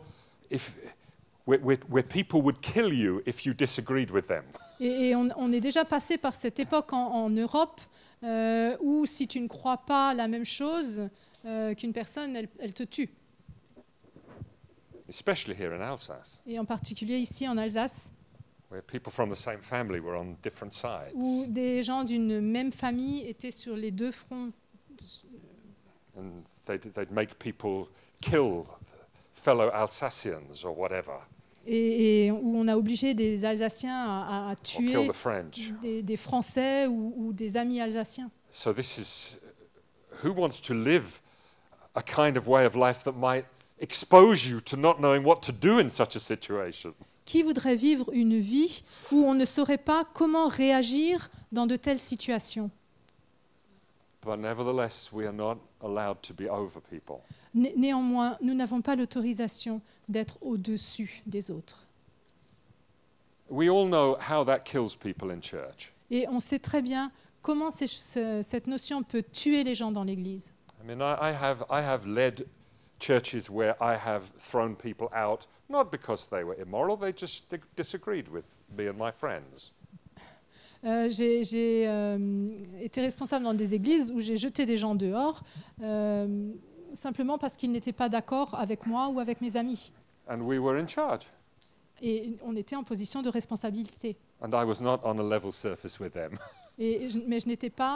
would kill you if you disagreed with them. Et on est déjà passé par cette époque en Europe où si tu ne crois pas la même chose qu'une personne, elle te tue. Especially here in Alsace, Et en particulier ici en Alsace, where people from the same family were on different sides. où des gens d'une même famille étaient sur les deux fronts. And they'd make people kill fellow Alsatians or whatever, Et où on a obligé des Alsaciens à or kill tuer the French. des Français ou des amis alsaciens. So this is, who wants to live a kind of way of life that might expose you to not knowing what to do in such a situation? Qui voudrait vivre une vie où on ne saurait pas comment réagir dans de telles situations? But nevertheless, we are not allowed to be over people. Néanmoins, nous n'avons pas l'autorisation d'être au-dessus des autres. We all know how that kills people in church. Et on sait très bien comment cette notion peut tuer les gens dans l'Église. I mean, I have led churches where I have thrown people out, not because they were immoral, they disagreed with me and my friends. J'ai été responsable dans des églises où j'ai jeté des gens dehors simplement parce qu'ils n'étaient pas d'accord avec moi ou avec mes amis. And we were in charge. Et on était en position de responsabilité. And I was not on a level surface with them. Mais je n'étais pas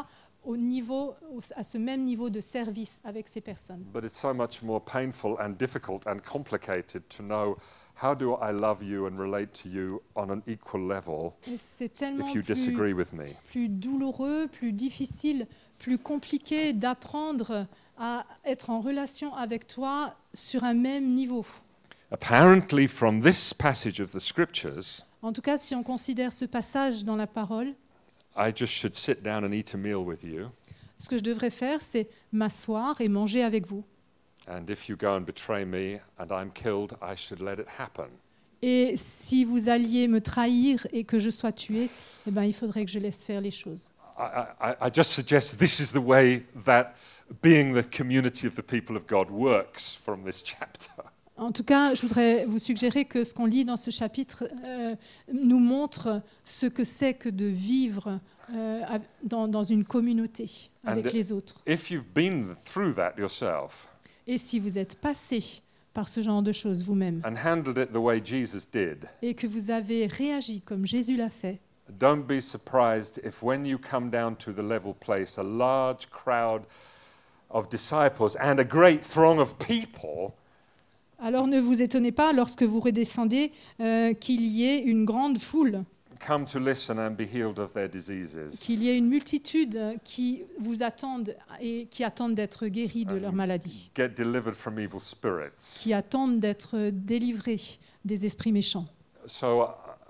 à ce même niveau de service avec ces personnes. But it's so much more painful and difficult and complicated to know how do I love you and relate to you on an equal level Et c'est tellement if you disagree with me. plus douloureux, plus difficile, plus compliqué d'apprendre à être en relation avec toi sur un même niveau. Apparently, from this passage of the scriptures, En tout cas, si on considère ce passage dans la parole, I just should sit down and eat a meal with you. ce que je devrais faire, c'est m'asseoir et manger avec vous. And if you go and betray me and I'm killed, I should let it happen. Et si vous alliez me trahir et que je sois tué, eh ben, il faudrait que je laisse faire les choses. I just suggest this is the way that being the community of the people of God works from this chapter. En tout cas, je voudrais vous suggérer que ce qu'on lit dans ce chapitre nous montre ce que c'est que de vivre dans une communauté avec les autres. If you've been through that yourself Et si vous êtes passé par ce genre de choses vous-même and handled it the way Jesus did, et que vous avez réagi comme Jésus l'a fait, don't be surprised if when you come down to the level place, a large crowd of disciples and a great throng of people alors ne vous étonnez pas lorsque vous redescendez qu'il y ait une grande foule, come to listen and be healed of their diseases. qu'il y ait une multitude qui vous attendent et qui attendent d'être guéris de leur maladie, Get delivered from evil spirits. qui attendent d'être délivrés des esprits méchants. So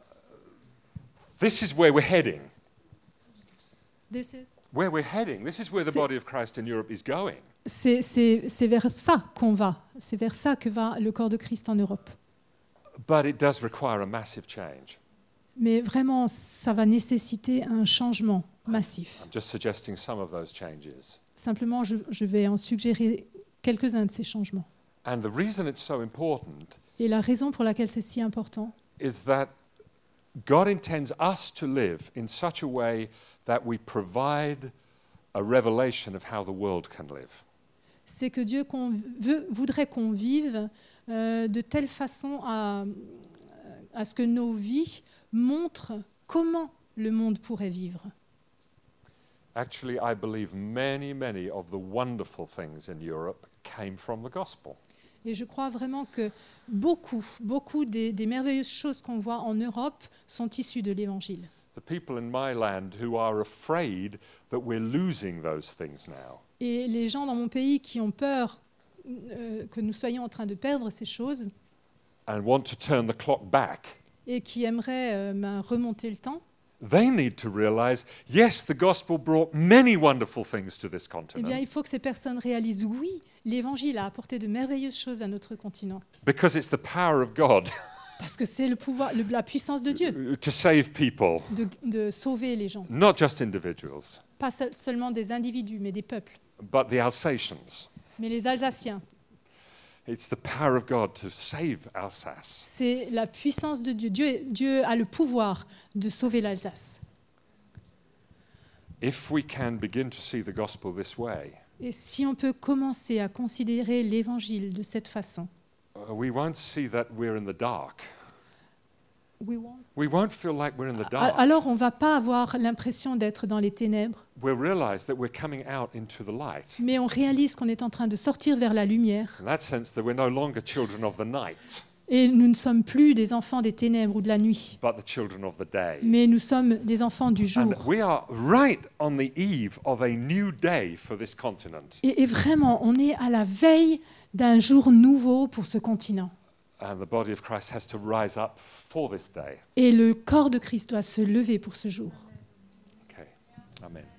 this is where we're heading. This is- Where we're heading. This is where the C'est- body of Christ in Europe is going. C'est vers ça qu'on va. C'est vers ça que va le corps de Christ en Europe. But it does require a massive change. Mais vraiment, ça va nécessiter un changement massif. I'm just suggesting some of those changes. Simplement, je vais en suggérer quelques-uns de ces changements. And the reason it's so important Et la raison pour laquelle c'est si important, is that God intends us to live in such a way that we provide a revelation of how the world can live. c'est que Dieu voudrait qu'on vive de telle façon à ce que nos vies montrent comment le monde pourrait vivre. Actually, I believe many of the wonderful things in Europe came from the gospel. Et je crois vraiment que beaucoup des merveilleuses choses qu'on voit en Europe sont issues de l'Évangile. The people in my land who are afraid that we're losing those things now. Et les gens dans mon pays qui ont peur que nous soyons en train de perdre ces choses And want to turn the clock back. et qui aimeraient remonter le temps, They need to realize, yes, the gospel brought many wonderful things to this eh bien, continent il faut que ces personnes réalisent, oui, l'Évangile a apporté de merveilleuses choses à notre continent. because it's the power of God Parce que c'est le pouvoir, la puissance de Dieu to save people, de sauver les gens. not just individuals, Pas seulement des individus, mais des peuples. but the Alsatians. Mais les Alsaciens, It's the power of God to save Alsace. c'est la puissance de Dieu. Dieu a le pouvoir de sauver l'Alsace. If we can begin to see the gospel this way, Et si on peut commencer à considérer l'Évangile de cette façon, we won't see that we're in the dark. we won't- We won't feel like we're in the dark. alors on ne va pas avoir l'impression d'être dans les ténèbres, We'll realize that we're coming out into the light. mais on réalise qu'on est en train de sortir vers la lumière. In that sense, that we're no longer children of the night, Et nous ne sommes plus des enfants des ténèbres ou de la nuit, but the children of the day. mais nous sommes des enfants du jour. And we are right on the eve of a new day for this continent. Et vraiment, on est à la veille d'un jour nouveau pour ce continent. And the body of Christ has to rise up for this day. Et le corps de Christ doit se lever pour ce jour. Okay. Amen.